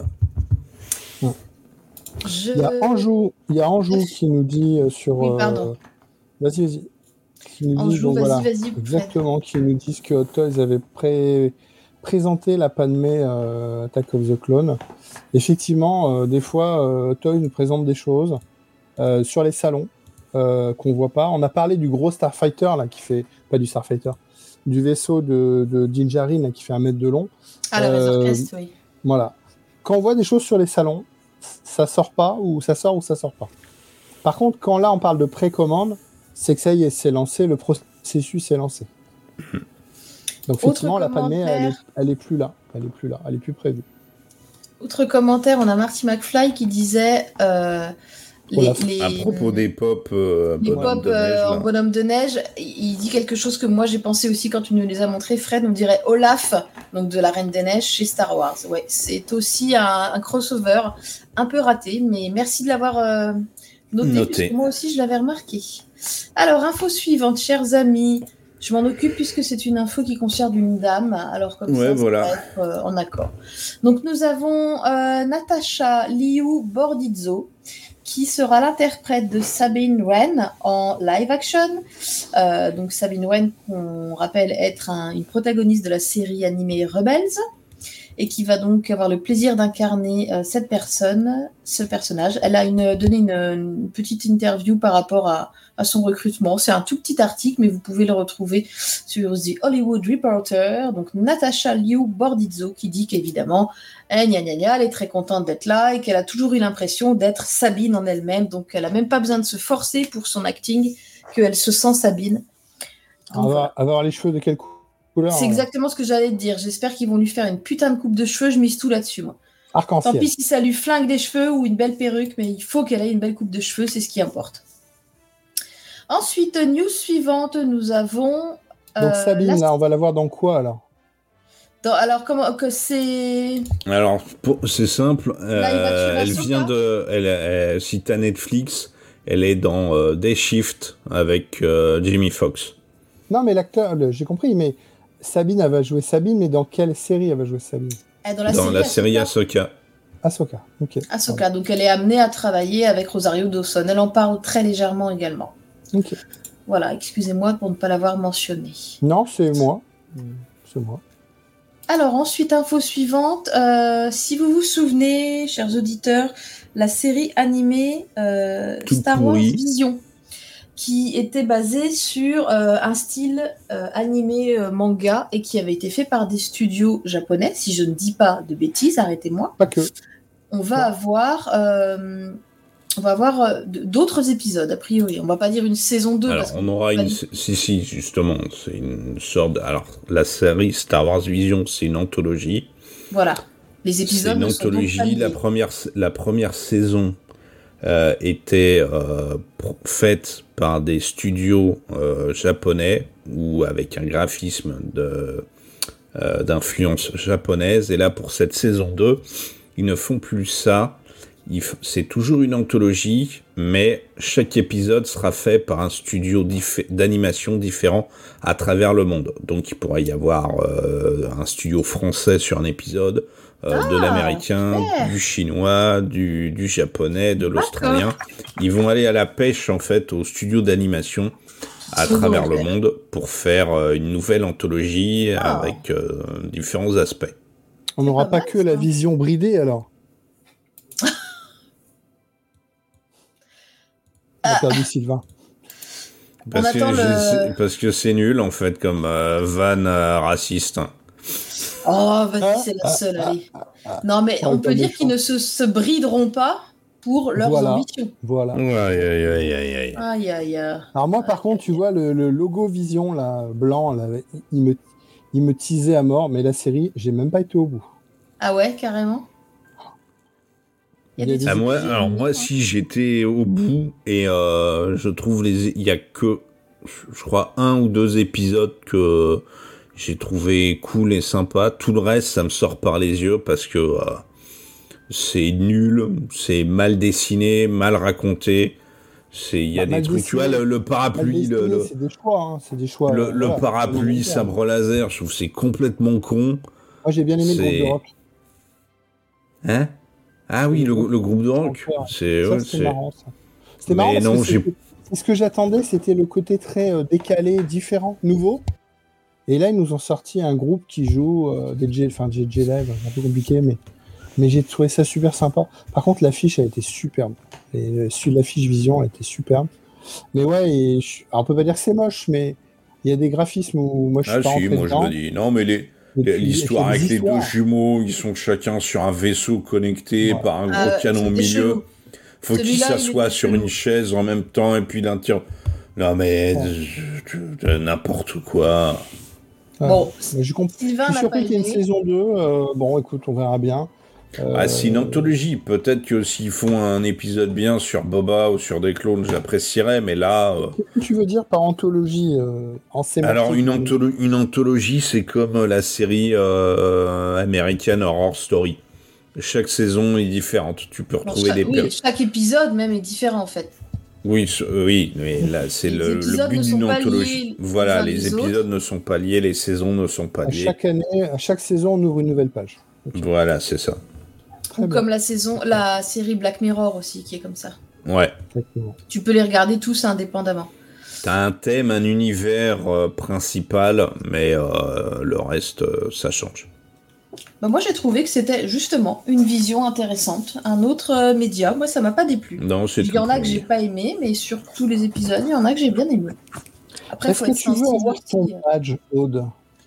Il y a Anjou qui nous dit sur... Oui, pardon. Vas-y. Anjou, vas-y. Exactement, qui nous disent que Hot Toys avait présenté la Padmé Attack of the Clone. Effectivement, des fois, Hot Toys nous présente des choses sur les salons qu'on voit pas. On a parlé du gros Starfighter, là, qui fait... Pas du Starfighter. Du vaisseau de Din Djarin qui fait 1 mètre de long. Ah, la Razor Crest, oui. Voilà. Quand on voit des choses sur les salons, ça sort pas, ou ça sort pas. Par contre, quand là, on parle de précommande, c'est que ça y est, c'est lancé, le processus est lancé. Donc, effectivement, la Padmé, elle est plus là. Elle est plus prévue. Autre commentaire, on a Marty McFly qui disait... à propos des pop, en bonhomme de neige, il dit quelque chose que moi j'ai pensé aussi quand tu nous les as montrés, Fred. On dirait Olaf, donc de la Reine des Neiges chez Star Wars. Ouais, c'est aussi un crossover un peu raté, mais merci de l'avoir noté. Parce que moi aussi je l'avais remarqué. Alors, info suivante, chers amis. Je m'en occupe puisque c'est une info qui concerne une dame. Alors comme ça va être en accord. Donc nous avons Natasha Liu Bordizzo, qui sera l'interprète de Sabine Wren en live action. Donc Sabine Wren, qu'on rappelle être une protagoniste de la série animée Rebels, et qui va donc avoir le plaisir d'incarner ce personnage. Elle a donné une petite interview par rapport à son recrutement. C'est un tout petit article, mais vous pouvez le retrouver sur The Hollywood Reporter. Donc Natasha Liu Bordizzo qui dit qu'évidemment, elle est très contente d'être là et qu'elle a toujours eu l'impression d'être Sabine en elle-même. Donc elle n'a même pas besoin de se forcer pour son acting, qu'elle se sent Sabine. Avoir les cheveux de quelle couleur? C'est exactement ce que j'allais te dire. J'espère qu'ils vont lui faire une putain de coupe de cheveux. Je mise tout là-dessus, moi. Arc-en-ciel. Tant pis si ça lui flingue des cheveux ou une belle perruque, mais il faut qu'elle ait une belle coupe de cheveux, c'est ce qui importe. Ensuite, news suivante, nous avons... Donc Sabine, là, on va la voir dans quoi, alors? Alors, comment que c'est... Alors, c'est simple. Elle vient de... si t'as Netflix, elle est dans Day Shift avec Jamie Foxx. Non, mais l'acteur, j'ai compris, mais Sabine, elle va jouer Sabine, mais dans quelle série elle va jouer Sabine? Dans la série Ahsoka. Ahsoka, ok. Ahsoka, donc elle est amenée à travailler avec Rosario Dawson. Elle en parle très légèrement également. Ok. Voilà, excusez-moi pour ne pas l'avoir mentionné. Non, c'est moi. C'est moi. Alors, ensuite, info suivante. Si vous vous souvenez, chers auditeurs, la série animée Star Wars Vision, qui était basée sur un style animé manga et qui avait été fait par des studios japonais, si je ne dis pas de bêtises, arrêtez-moi. Pas que. On va avoir d'autres épisodes, a priori. On va pas dire une saison 2. Alors, on aura une... Si, justement. C'est une sorte... Alors, la série Star Wars Vision, c'est une anthologie. Voilà. Les épisodes c'est une anthologie. La première saison était faite par des studios japonais ou avec un graphisme d'influence japonaise. Et là, pour cette saison 2, ils ne font plus ça. C'est toujours une anthologie, mais chaque épisode sera fait par un studio d'animation différent à travers le monde. Donc, il pourrait y avoir un studio français sur un épisode, de l'américain, du chinois, du japonais, de l'australien. Ils vont aller à la pêche, en fait, aux studios d'animation à travers le monde pour faire une nouvelle anthologie avec différents aspects. On n'aura pas que la vision bridée alors. On a perdu Sylvain. Parce que c'est nul en fait comme vanne raciste. Oh, vas-y, c'est la seule, allez. Non, mais on peut dire qu'ils ne se brideront pas pour leurs ambitions. Voilà. Aïe. Alors moi, par contre, tu vois, le logo Vision, là, blanc, là, il me teasait à mort, mais la série, j'ai même pas été au bout. Ah ouais, carrément. Moi, si j'étais au bout, et je trouve il y a que, je crois, 1 ou 2 épisodes que j'ai trouvé cool et sympa. Tout le reste, ça me sort par les yeux parce que c'est nul, c'est mal dessiné, mal raconté. Il y a des trucs, tu vois, le parapluie, c'est des choix, c'est des choix. Le parapluie, sabre laser, je trouve que c'est complètement con. Moi, j'ai bien aimé le groupe de rock. Hein? Ah oui, le groupe de rock. C'était marrant, ça. C'était marrant parce que c'est ce que j'attendais, c'était le côté très décalé, différent, nouveau. Et là, ils nous ont sorti un groupe qui joue JJ Live, un peu compliqué, mais j'ai trouvé ça super sympa. Par contre, l'affiche a été superbe. L'affiche Vision a été superbe. Mais ouais, alors on peut pas dire que c'est moche, mais il y a des graphismes où moi je suis pas rentré dedans. Je me dis, non, mais l'histoire avec les 2 jumeaux, ils sont chacun sur un vaisseau connecté par un gros canon au milieu. Faut qu'ils s'assoient sur une chaise en même temps et puis l'un tire. Non, mais n'importe quoi. Bon, je suis surpris qu'il y ait une saison 2. Bon, écoute, on verra bien. C'est une anthologie. Peut-être que s'ils font un épisode bien sur Boba ou sur des clones, j'apprécierais, mais là... Qu'est-ce que tu veux dire par anthologie en sémantique? Alors, une anthologie, c'est comme la série américaine Horror Story. Chaque saison est différente. Tu peux retrouver chaque épisode même est différent, en fait. Oui, mais là, c'est le but d'une anthologie. Voilà, les épisodes ne sont pas liés, les saisons ne sont pas liées. À chaque saison, on ouvre une nouvelle page. Okay. Voilà, c'est ça. Comme la série Black Mirror aussi, qui est comme ça. Ouais. Exactement. Tu peux les regarder tous indépendamment. T'as un thème, un univers principal, mais le reste, ça change. Moi, j'ai trouvé que c'était justement une vision intéressante, un autre média. Moi, ça m'a pas déplu. Non, c'est il y en a que j'ai pas aimé, mais sur tous les épisodes, il y en a que j'ai bien aimé. Après, est-ce que tu veux avoir ton badge, Aude?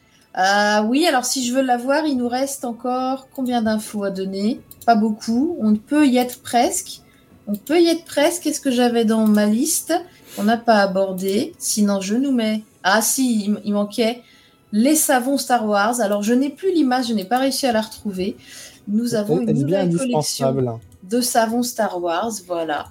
Oui, alors si je veux l'avoir, il nous reste encore combien d'infos à donner? Pas beaucoup. On peut y être presque. Qu'est-ce que j'avais dans ma liste qu'on n'a pas abordé? Sinon, je nous mets... Ah si, il manquait les savons Star Wars. Alors, je n'ai plus l'image, je n'ai pas réussi à la retrouver. Nous avons une nouvelle collection de savons Star Wars, voilà,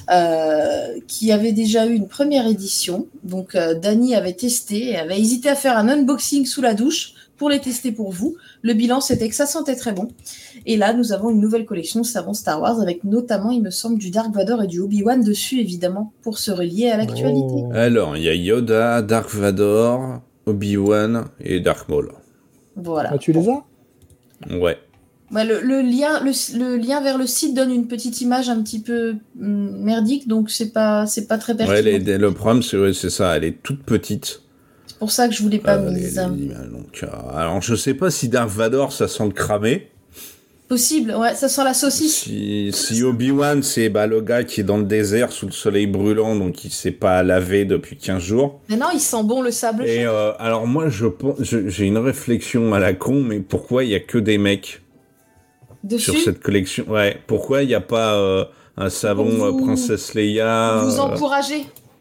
qui avait déjà eu une première édition. Donc, Dany avait testé et avait hésité à faire un unboxing sous la douche pour les tester pour vous. Le bilan, c'était que ça sentait très bon. Et là, nous avons une nouvelle collection de savons Star Wars avec notamment, il me semble, du Dark Vador et du Obi-Wan dessus, évidemment, pour se relier à l'actualité. Alors, il y a Yoda, Dark Vador, Obi-Wan et Dark Maul. Voilà. Ah, tu les as? Ouais. Le lien vers le site donne une petite image un petit peu merdique, donc c'est pas très pertinent. Ouais, le problème, c'est ça, elle est toute petite. C'est pour ça que je voulais pas mise. Donc, alors, je sais pas si Dark Vador, ça sent le cramé. Possible, ouais, ça sent la saucisse. Si Obi-Wan, c'est le gars qui est dans le désert sous le soleil brûlant, donc il s'est pas lavé depuis 15 jours. Mais non, il sent bon le sable. Et alors moi, j'ai une réflexion à la con, mais pourquoi il y a que des mecs dessus sur cette collection? Ouais, pourquoi il n'y a pas un savon Princesse Leia? Vous encouragez.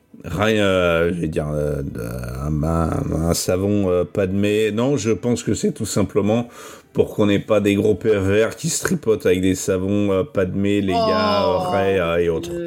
Je vais dire un savon Padmé. Non, je pense que c'est tout simplement pour qu'on n'ait pas des gros pervers qui se tripotent avec des savons Padmé, Leia, Rey et autres.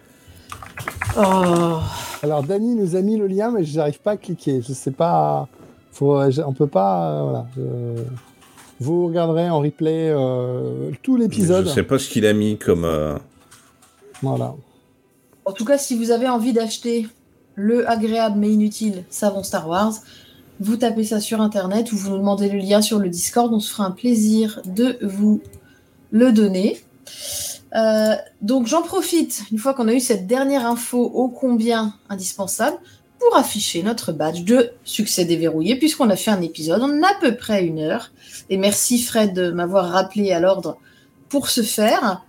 Alors Dany nous a mis le lien, mais je n'arrive pas à cliquer. Je sais pas. On peut pas. Voilà. Vous regarderez en replay tout l'épisode. Je sais pas ce qu'il a mis comme. Voilà. En tout cas, si vous avez envie d'acheter le agréable mais inutile savon Star Wars, vous tapez ça sur Internet ou vous nous demandez le lien sur le Discord. On se fera un plaisir de vous le donner. Donc, j'en profite, une fois qu'on a eu cette dernière info ô combien indispensable, pour afficher notre badge de succès déverrouillé, puisqu'on a fait un épisode en à peu près 1 heure. Et merci Fred de m'avoir rappelé à l'ordre pour ce faire.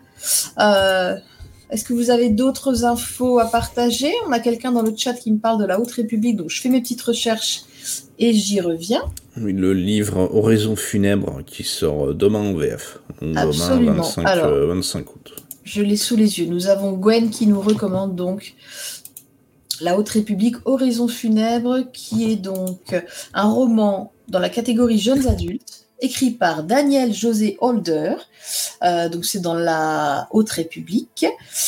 Est-ce que vous avez d'autres infos à partager? On a quelqu'un dans le chat qui me parle de la Haute République, donc je fais mes petites recherches et j'y reviens. Oui, le livre Oraison funèbre qui sort demain en VF. Absolument. Demain 25 août. Je l'ai sous les yeux. Nous avons Gwen qui nous recommande donc La Haute République, Oraison funèbre, qui est donc un roman dans la catégorie jeunes adultes, écrit par Daniel José Holder. Donc c'est dans la Haute République.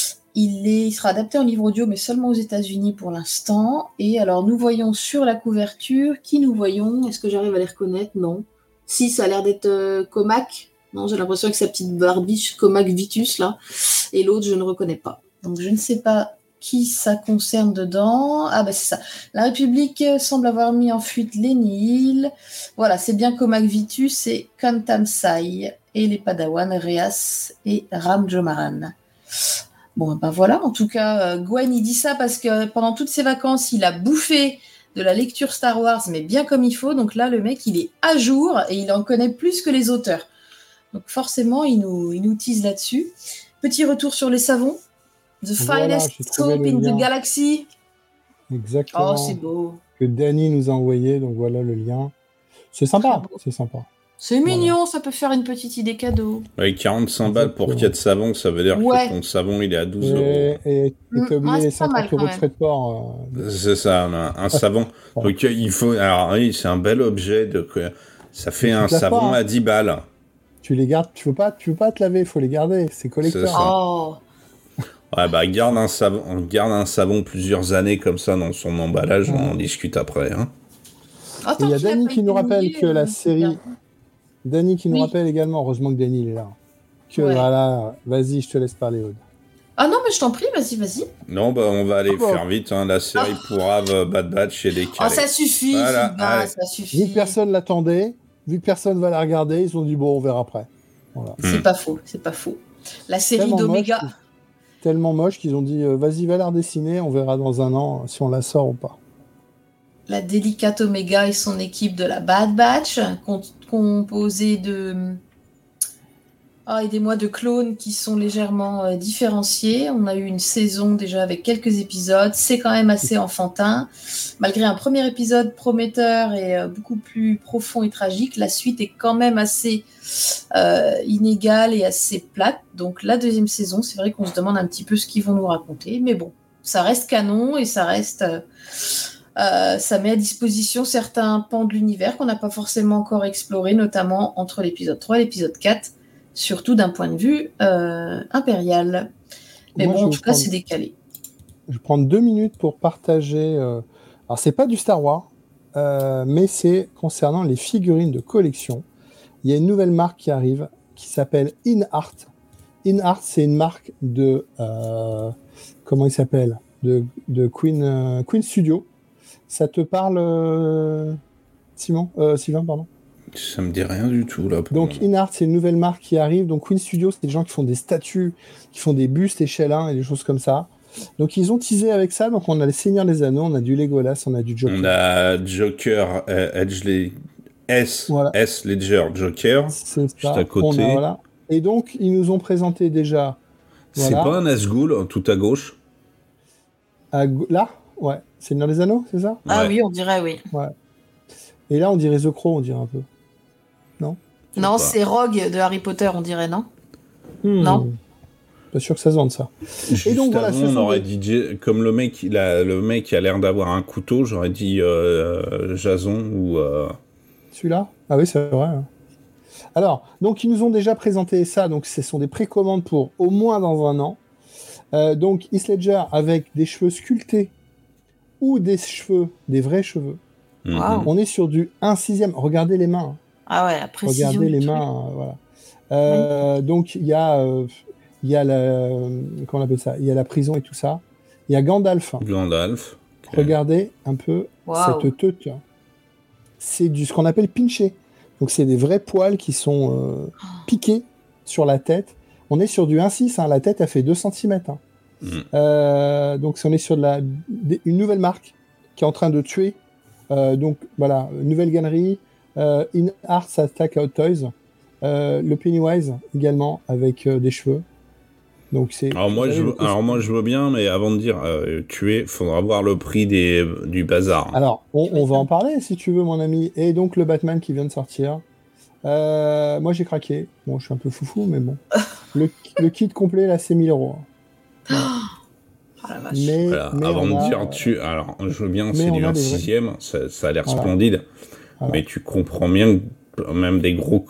Il sera adapté en livre audio, mais seulement aux États-Unis pour l'instant. Et alors nous voyons sur la couverture, qui nous voyons? Est-ce que j'arrive à les reconnaître? Non. Si, ça a l'air d'être Comac. Non, j'ai l'impression que sa petite barbiche Comac Vitus là. Et l'autre, je ne reconnais pas. Donc je ne sais pas qui ça concerne dedans. Ah bah c'est ça. La République semble avoir mis en fuite Lénil. Voilà, c'est bien Comac Vitus et Kantam Sai et les Padawan Reas et Ram Jomaran. Bon ben voilà, en tout cas Gwen il dit ça parce que pendant toutes ses vacances il a bouffé de la lecture Star Wars mais bien comme il faut. Donc là le mec il est à jour et il en connaît plus que les auteurs. Donc forcément il nous tease là-dessus. Petit retour sur les savons. The finest soap in the galaxy. Exactement. Oh, c'est beau. Que Danny nous a envoyé, donc voilà le lien. C'est sympa, c'est sympa. C'est mignon, ça peut faire une petite idée cadeau. Ouais, 45 balles pour 4 savons, ça veut dire que ton savon il est à 12 euros. Et t'as oublié les 50 euros de frais de port. C'est ça, un savon. Donc il faut. Alors oui, c'est un bel objet. Ça fait un savon à 10 balles. Tu les gardes, tu veux pas te laver, il faut les garder, c'est collecteur. Oh. Ouais, bah garde un savon plusieurs années comme ça dans son emballage, on en discute après. Hein. Il y a Danny qui nous rappelle que la série... Danny qui nous rappelle également, heureusement que Danny il est là, que voilà, vas-y, je te laisse parler, Aude. Ah non, mais je t'en prie, vas-y. Non, bah on va aller faire vite, hein. La série pour Ave, Bad Batch et les Oh, ça suffit, voilà, ça suffit. Vu que personne l'attendait, vu que personne va la regarder, ils ont dit bon, on verra après. Voilà. C'est pas faux. La série d'Omega... Tellement moche qu'ils ont dit vas-y, va la redessiner, on verra dans 1 an si on la sort ou pas. La délicate Omega et son équipe de la Bad Batch, composée de... aidez-moi, de clones qui sont légèrement différenciés. On a eu une saison déjà avec quelques épisodes. C'est quand même assez enfantin. Malgré un premier épisode prometteur et beaucoup plus profond et tragique, la suite est quand même assez inégale et assez plate. Donc la deuxième saison, c'est vrai qu'on se demande un petit peu ce qu'ils vont nous raconter. Mais bon, ça reste canon et ça reste... ça met à disposition certains pans de l'univers qu'on n'a pas forcément encore explorés, notamment entre l'épisode 3 et l'épisode 4, surtout d'un point de vue impérial. Mais bon, en tout cas, c'est décalé. Je vais prendre 2 minutes pour partager... Alors, c'est pas du Star Wars, mais c'est concernant les figurines de collection. Il y a une nouvelle marque qui arrive, qui s'appelle InArt. InArt, c'est une marque de... comment il s'appelle ? De Queen Studio. Ça te parle, Sylvain, pardon? Ça me dit rien du tout, là. Donc, InArt, c'est une nouvelle marque qui arrive. Donc, Queen Studio, c'est des gens qui font des statues, qui font des bustes échelle 1 et des choses comme ça. Donc, ils ont teasé avec ça. Donc, on a les Seigneurs des Anneaux, on a du Legolas, on a du Joker. On a Joker, S Ledger Joker, juste à côté. Voilà. Et donc, ils nous ont présenté déjà... C'est pas un Nazgûl, tout à gauche? Là? Ouais. Seigneur des Anneaux, c'est ça? Ah oui, on dirait, oui. Ouais. Et là, on dirait The Crow, on dirait un peu. Non? Non, c'est Rogue de Harry Potter, on dirait, non? Non? Pas sûr que ça se vende, ça. Juste et donc, voilà, on aurait dit, comme le mec a l'air d'avoir un couteau, j'aurais dit Jason ou... Celui-là? Ah oui, c'est vrai. Hein. Alors, donc, ils nous ont déjà présenté ça. Donc, ce sont des précommandes pour au moins dans 1 an. Donc, Heath Ledger avec des cheveux sculptés ou des vrais cheveux. Wow. On est sur du 1/6. Regardez les mains. Ah ouais, la précision. Regardez les mains, voilà. Donc, il y a la... Comment on appelle ça? Il y a la prison et tout ça. Il y a Gandalf. Gandalf. Okay. Regardez un peu cette teute. C'est ce qu'on appelle pinché. Donc, c'est des vrais poils qui sont piqués sur la tête. On est sur du 1/6, hein. La tête a fait 2 cm. Hein. Donc, on est sur une nouvelle marque. qui est en train de tuer. Donc voilà, nouvelle galerie, In Arts Attack Hot Toys, le Pennywise également avec des cheveux. Donc c'est. Alors moi je veux bien, mais avant de dire tuer, faudra voir le prix du bazar. Alors on va en parler si tu veux, mon ami. Et donc le Batman qui vient de sortir. Moi j'ai craqué. Bon, je suis un peu foufou, mais bon. Le kit complet là, c'est 1 000 €. Oh la vache. Mais avant de dire tu, alors je veux bien, c'est du 26e, ça a l'air splendide, mais tu comprends bien que même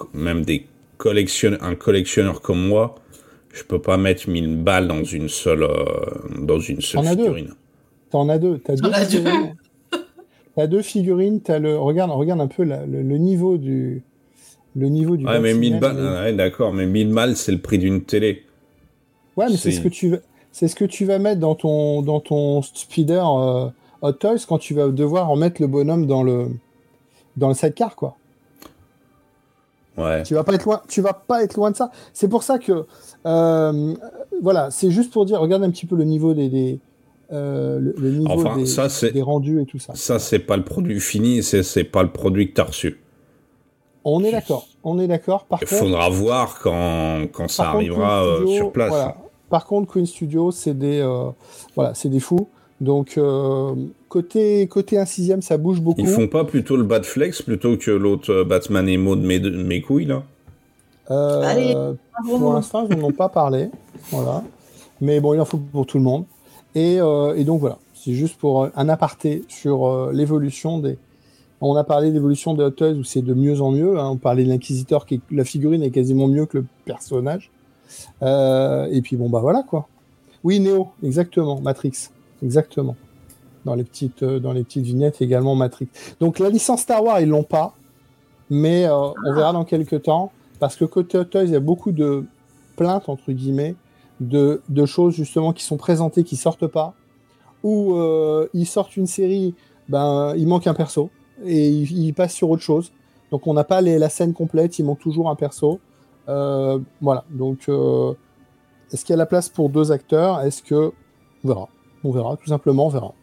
un collectionneur comme moi, je peux pas mettre 1000 balles dans une seule figurine. T'en as deux. T'as deux figurines. T'as deux figurines. Regarde un peu le niveau du. Ouais, mais 1000 balles. D'accord, mais 1000 balles, c'est le prix d'une télé. Ouais, mais c'est ce que tu vas mettre dans ton speeder Hot Toys quand tu vas devoir en mettre le bonhomme dans le sidecar, quoi. Ouais. Tu vas pas être loin de ça. C'est pour ça que voilà, c'est juste pour dire, regarde un petit peu le niveau le niveau des rendus et tout ça. Ça, c'est pas le produit fini, c'est pas le produit que t'as reçu. On est d'accord. Il faudra voir quand ça arrivera sur place. Voilà. Par contre, Queen Studio, c'est des fous. Donc côté 1/6, ça bouge beaucoup. Ils font pas plutôt le Batflex plutôt que l'autre Batman Emo de mes couilles là. Allez, pour l'instant, ils n'en ont pas parlé. Voilà. Mais bon, il en faut pour tout le monde. Et donc voilà, c'est juste pour un aparté sur l'évolution des. On a parlé d'évolution des Hot Toys où c'est de mieux en mieux. Hein. On parlait de l'Inquisitor, la figurine est quasiment mieux que le personnage. Et puis bon, bah voilà quoi. Oui, Neo, exactement. Matrix, exactement. Dans les petites vignettes également Matrix. Donc la licence Star Wars, ils l'ont pas. Mais on verra dans quelques temps. Parce que côté Hot Toys, il y a beaucoup de plaintes, entre guillemets, de choses justement qui sont présentées, qui sortent pas. Ou ils sortent une série, il manque un perso. Et il passe sur autre chose. Donc on n'a pas la scène complète, il manque toujours un perso. Voilà, donc est-ce qu'il y a la place pour 2 acteurs? On verra, tout simplement, on verra.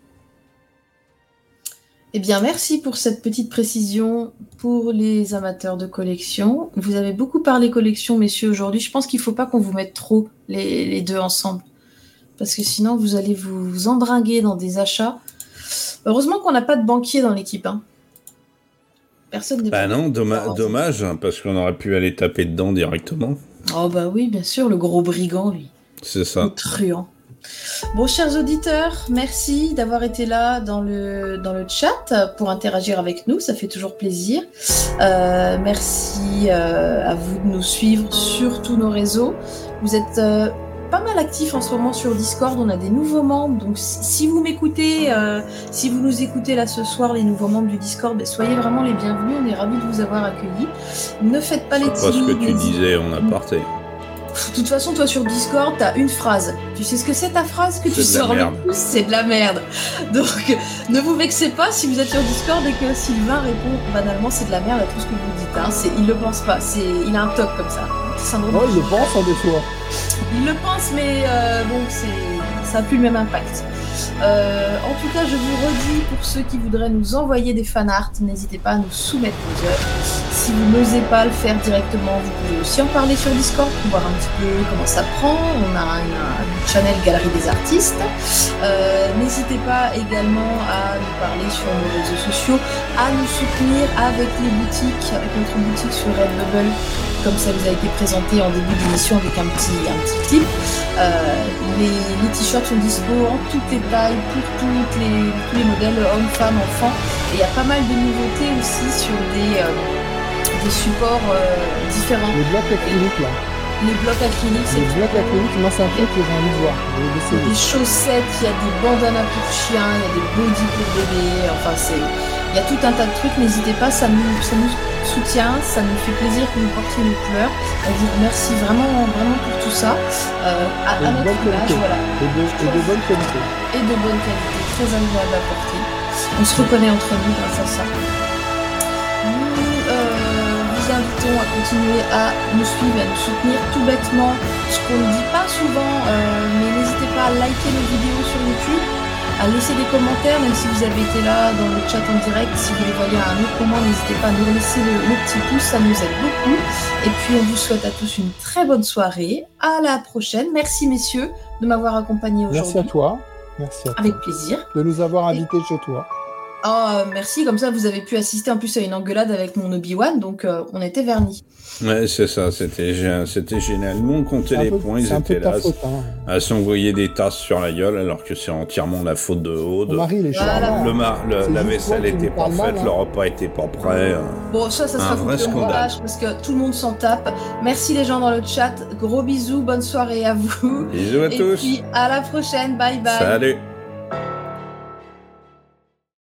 Eh bien, merci pour cette petite précision pour les amateurs de collection. Vous avez beaucoup parlé collection, messieurs, aujourd'hui. Je pense qu'il ne faut pas qu'on vous mette trop les deux ensemble. Parce que sinon, vous allez vous embringuer dans des achats. Heureusement qu'on n'a pas de banquier dans l'équipe, hein. Personne n'est non, dommage, parce qu'on aurait pu aller taper dedans directement. Oh bah oui, bien sûr, le gros brigand, lui. C'est ça. Le truand. Bon, chers auditeurs, merci d'avoir été là dans le chat pour interagir avec nous, ça fait toujours plaisir. Merci à vous de nous suivre sur tous nos réseaux. Vous êtes pas mal actifs en ce moment sur Discord, on a des nouveaux membres, donc si vous m'écoutez, si vous nous écoutez là ce soir, les nouveaux membres du Discord, soyez vraiment les bienvenus, on est ravis de vous avoir accueillis. Ne faites pas les timides. C'est pas ce que tu disais en aparté. De toute façon, toi sur Discord, t'as une phrase. Tu sais ce que c'est ta phrase que tu sors le plus? C'est de la merde. Donc, ne vous vexez pas si vous êtes sur Discord et que Sylvain répond banalement c'est de la merde à tout ce que vous dites. Hein. Il le pense pas. Il a un toc comme ça. Oh, il le pense en des fois. Il le pense, mais bon, ça n'a plus le même impact. En tout cas, je vous redis, pour ceux qui voudraient nous envoyer des fanarts, n'hésitez pas à nous soumettre vos œuvres. Si vous n'osez pas le faire directement, vous pouvez aussi en parler sur Discord pour voir un petit peu comment ça prend. On a un channel Galerie des Artistes. N'hésitez pas également à nous parler sur nos réseaux sociaux, à nous soutenir avec les boutiques, avec notre boutique sur Redbubble, comme ça vous a été présenté en début d'émission avec un petit clip. Les t-shirts sont dispo en toutes les tailles, pour tous les modèles, hommes, femmes, enfants. Et il y a pas mal de nouveautés aussi sur des supports différents. Les blocs acryliques là. Les blocs acryliques, c'est... Les blocs acryliques, moi c'est un truc que j'ai envie de voir. Il y a des chaussettes, il y a des bandanas pour chiens, il y a des bodys pour bébés, enfin il y a tout un tas de trucs, n'hésitez pas, ça nous soutient, ça nous fait plaisir que vous portiez nos couleurs. On vous remercie vraiment pour tout ça. À notre image, voilà. Et de bonne qualité. Et de bonne qualité, très agréable à porter. On se reconnaît entre nous grâce à ça. Nous invitons à continuer à nous suivre et à nous soutenir tout bêtement, ce qu'on ne dit pas souvent, mais n'hésitez pas à liker nos vidéos sur YouTube, à laisser des commentaires, même si vous avez été là dans le chat en direct. Si vous les voyez à un autre moment, n'hésitez pas à nous laisser le petit pouce, ça nous aide beaucoup. Et puis on vous souhaite à tous une très bonne soirée. À la prochaine. Merci messieurs de m'avoir accompagné aujourd'hui. Merci à toi. Merci à toi. Avec plaisir. De nous avoir invités chez toi. Oh, merci, comme ça vous avez pu assister en plus à une engueulade avec mon Obi-Wan, donc on était vernis. Ouais, c'est ça, c'était génial. Nous, on comptait les points, ils étaient là à s'envoyer des tasses sur la gueule, alors que c'est entièrement la faute de Aude. La vaisselle était pas faite, le repas était pas prêt. Bon, ça sera foutu au montage, parce que tout le monde s'en tape. Merci les gens dans le chat, gros bisous, bonne soirée à vous. Bisous à tous. Et puis à la prochaine, bye bye. Salut.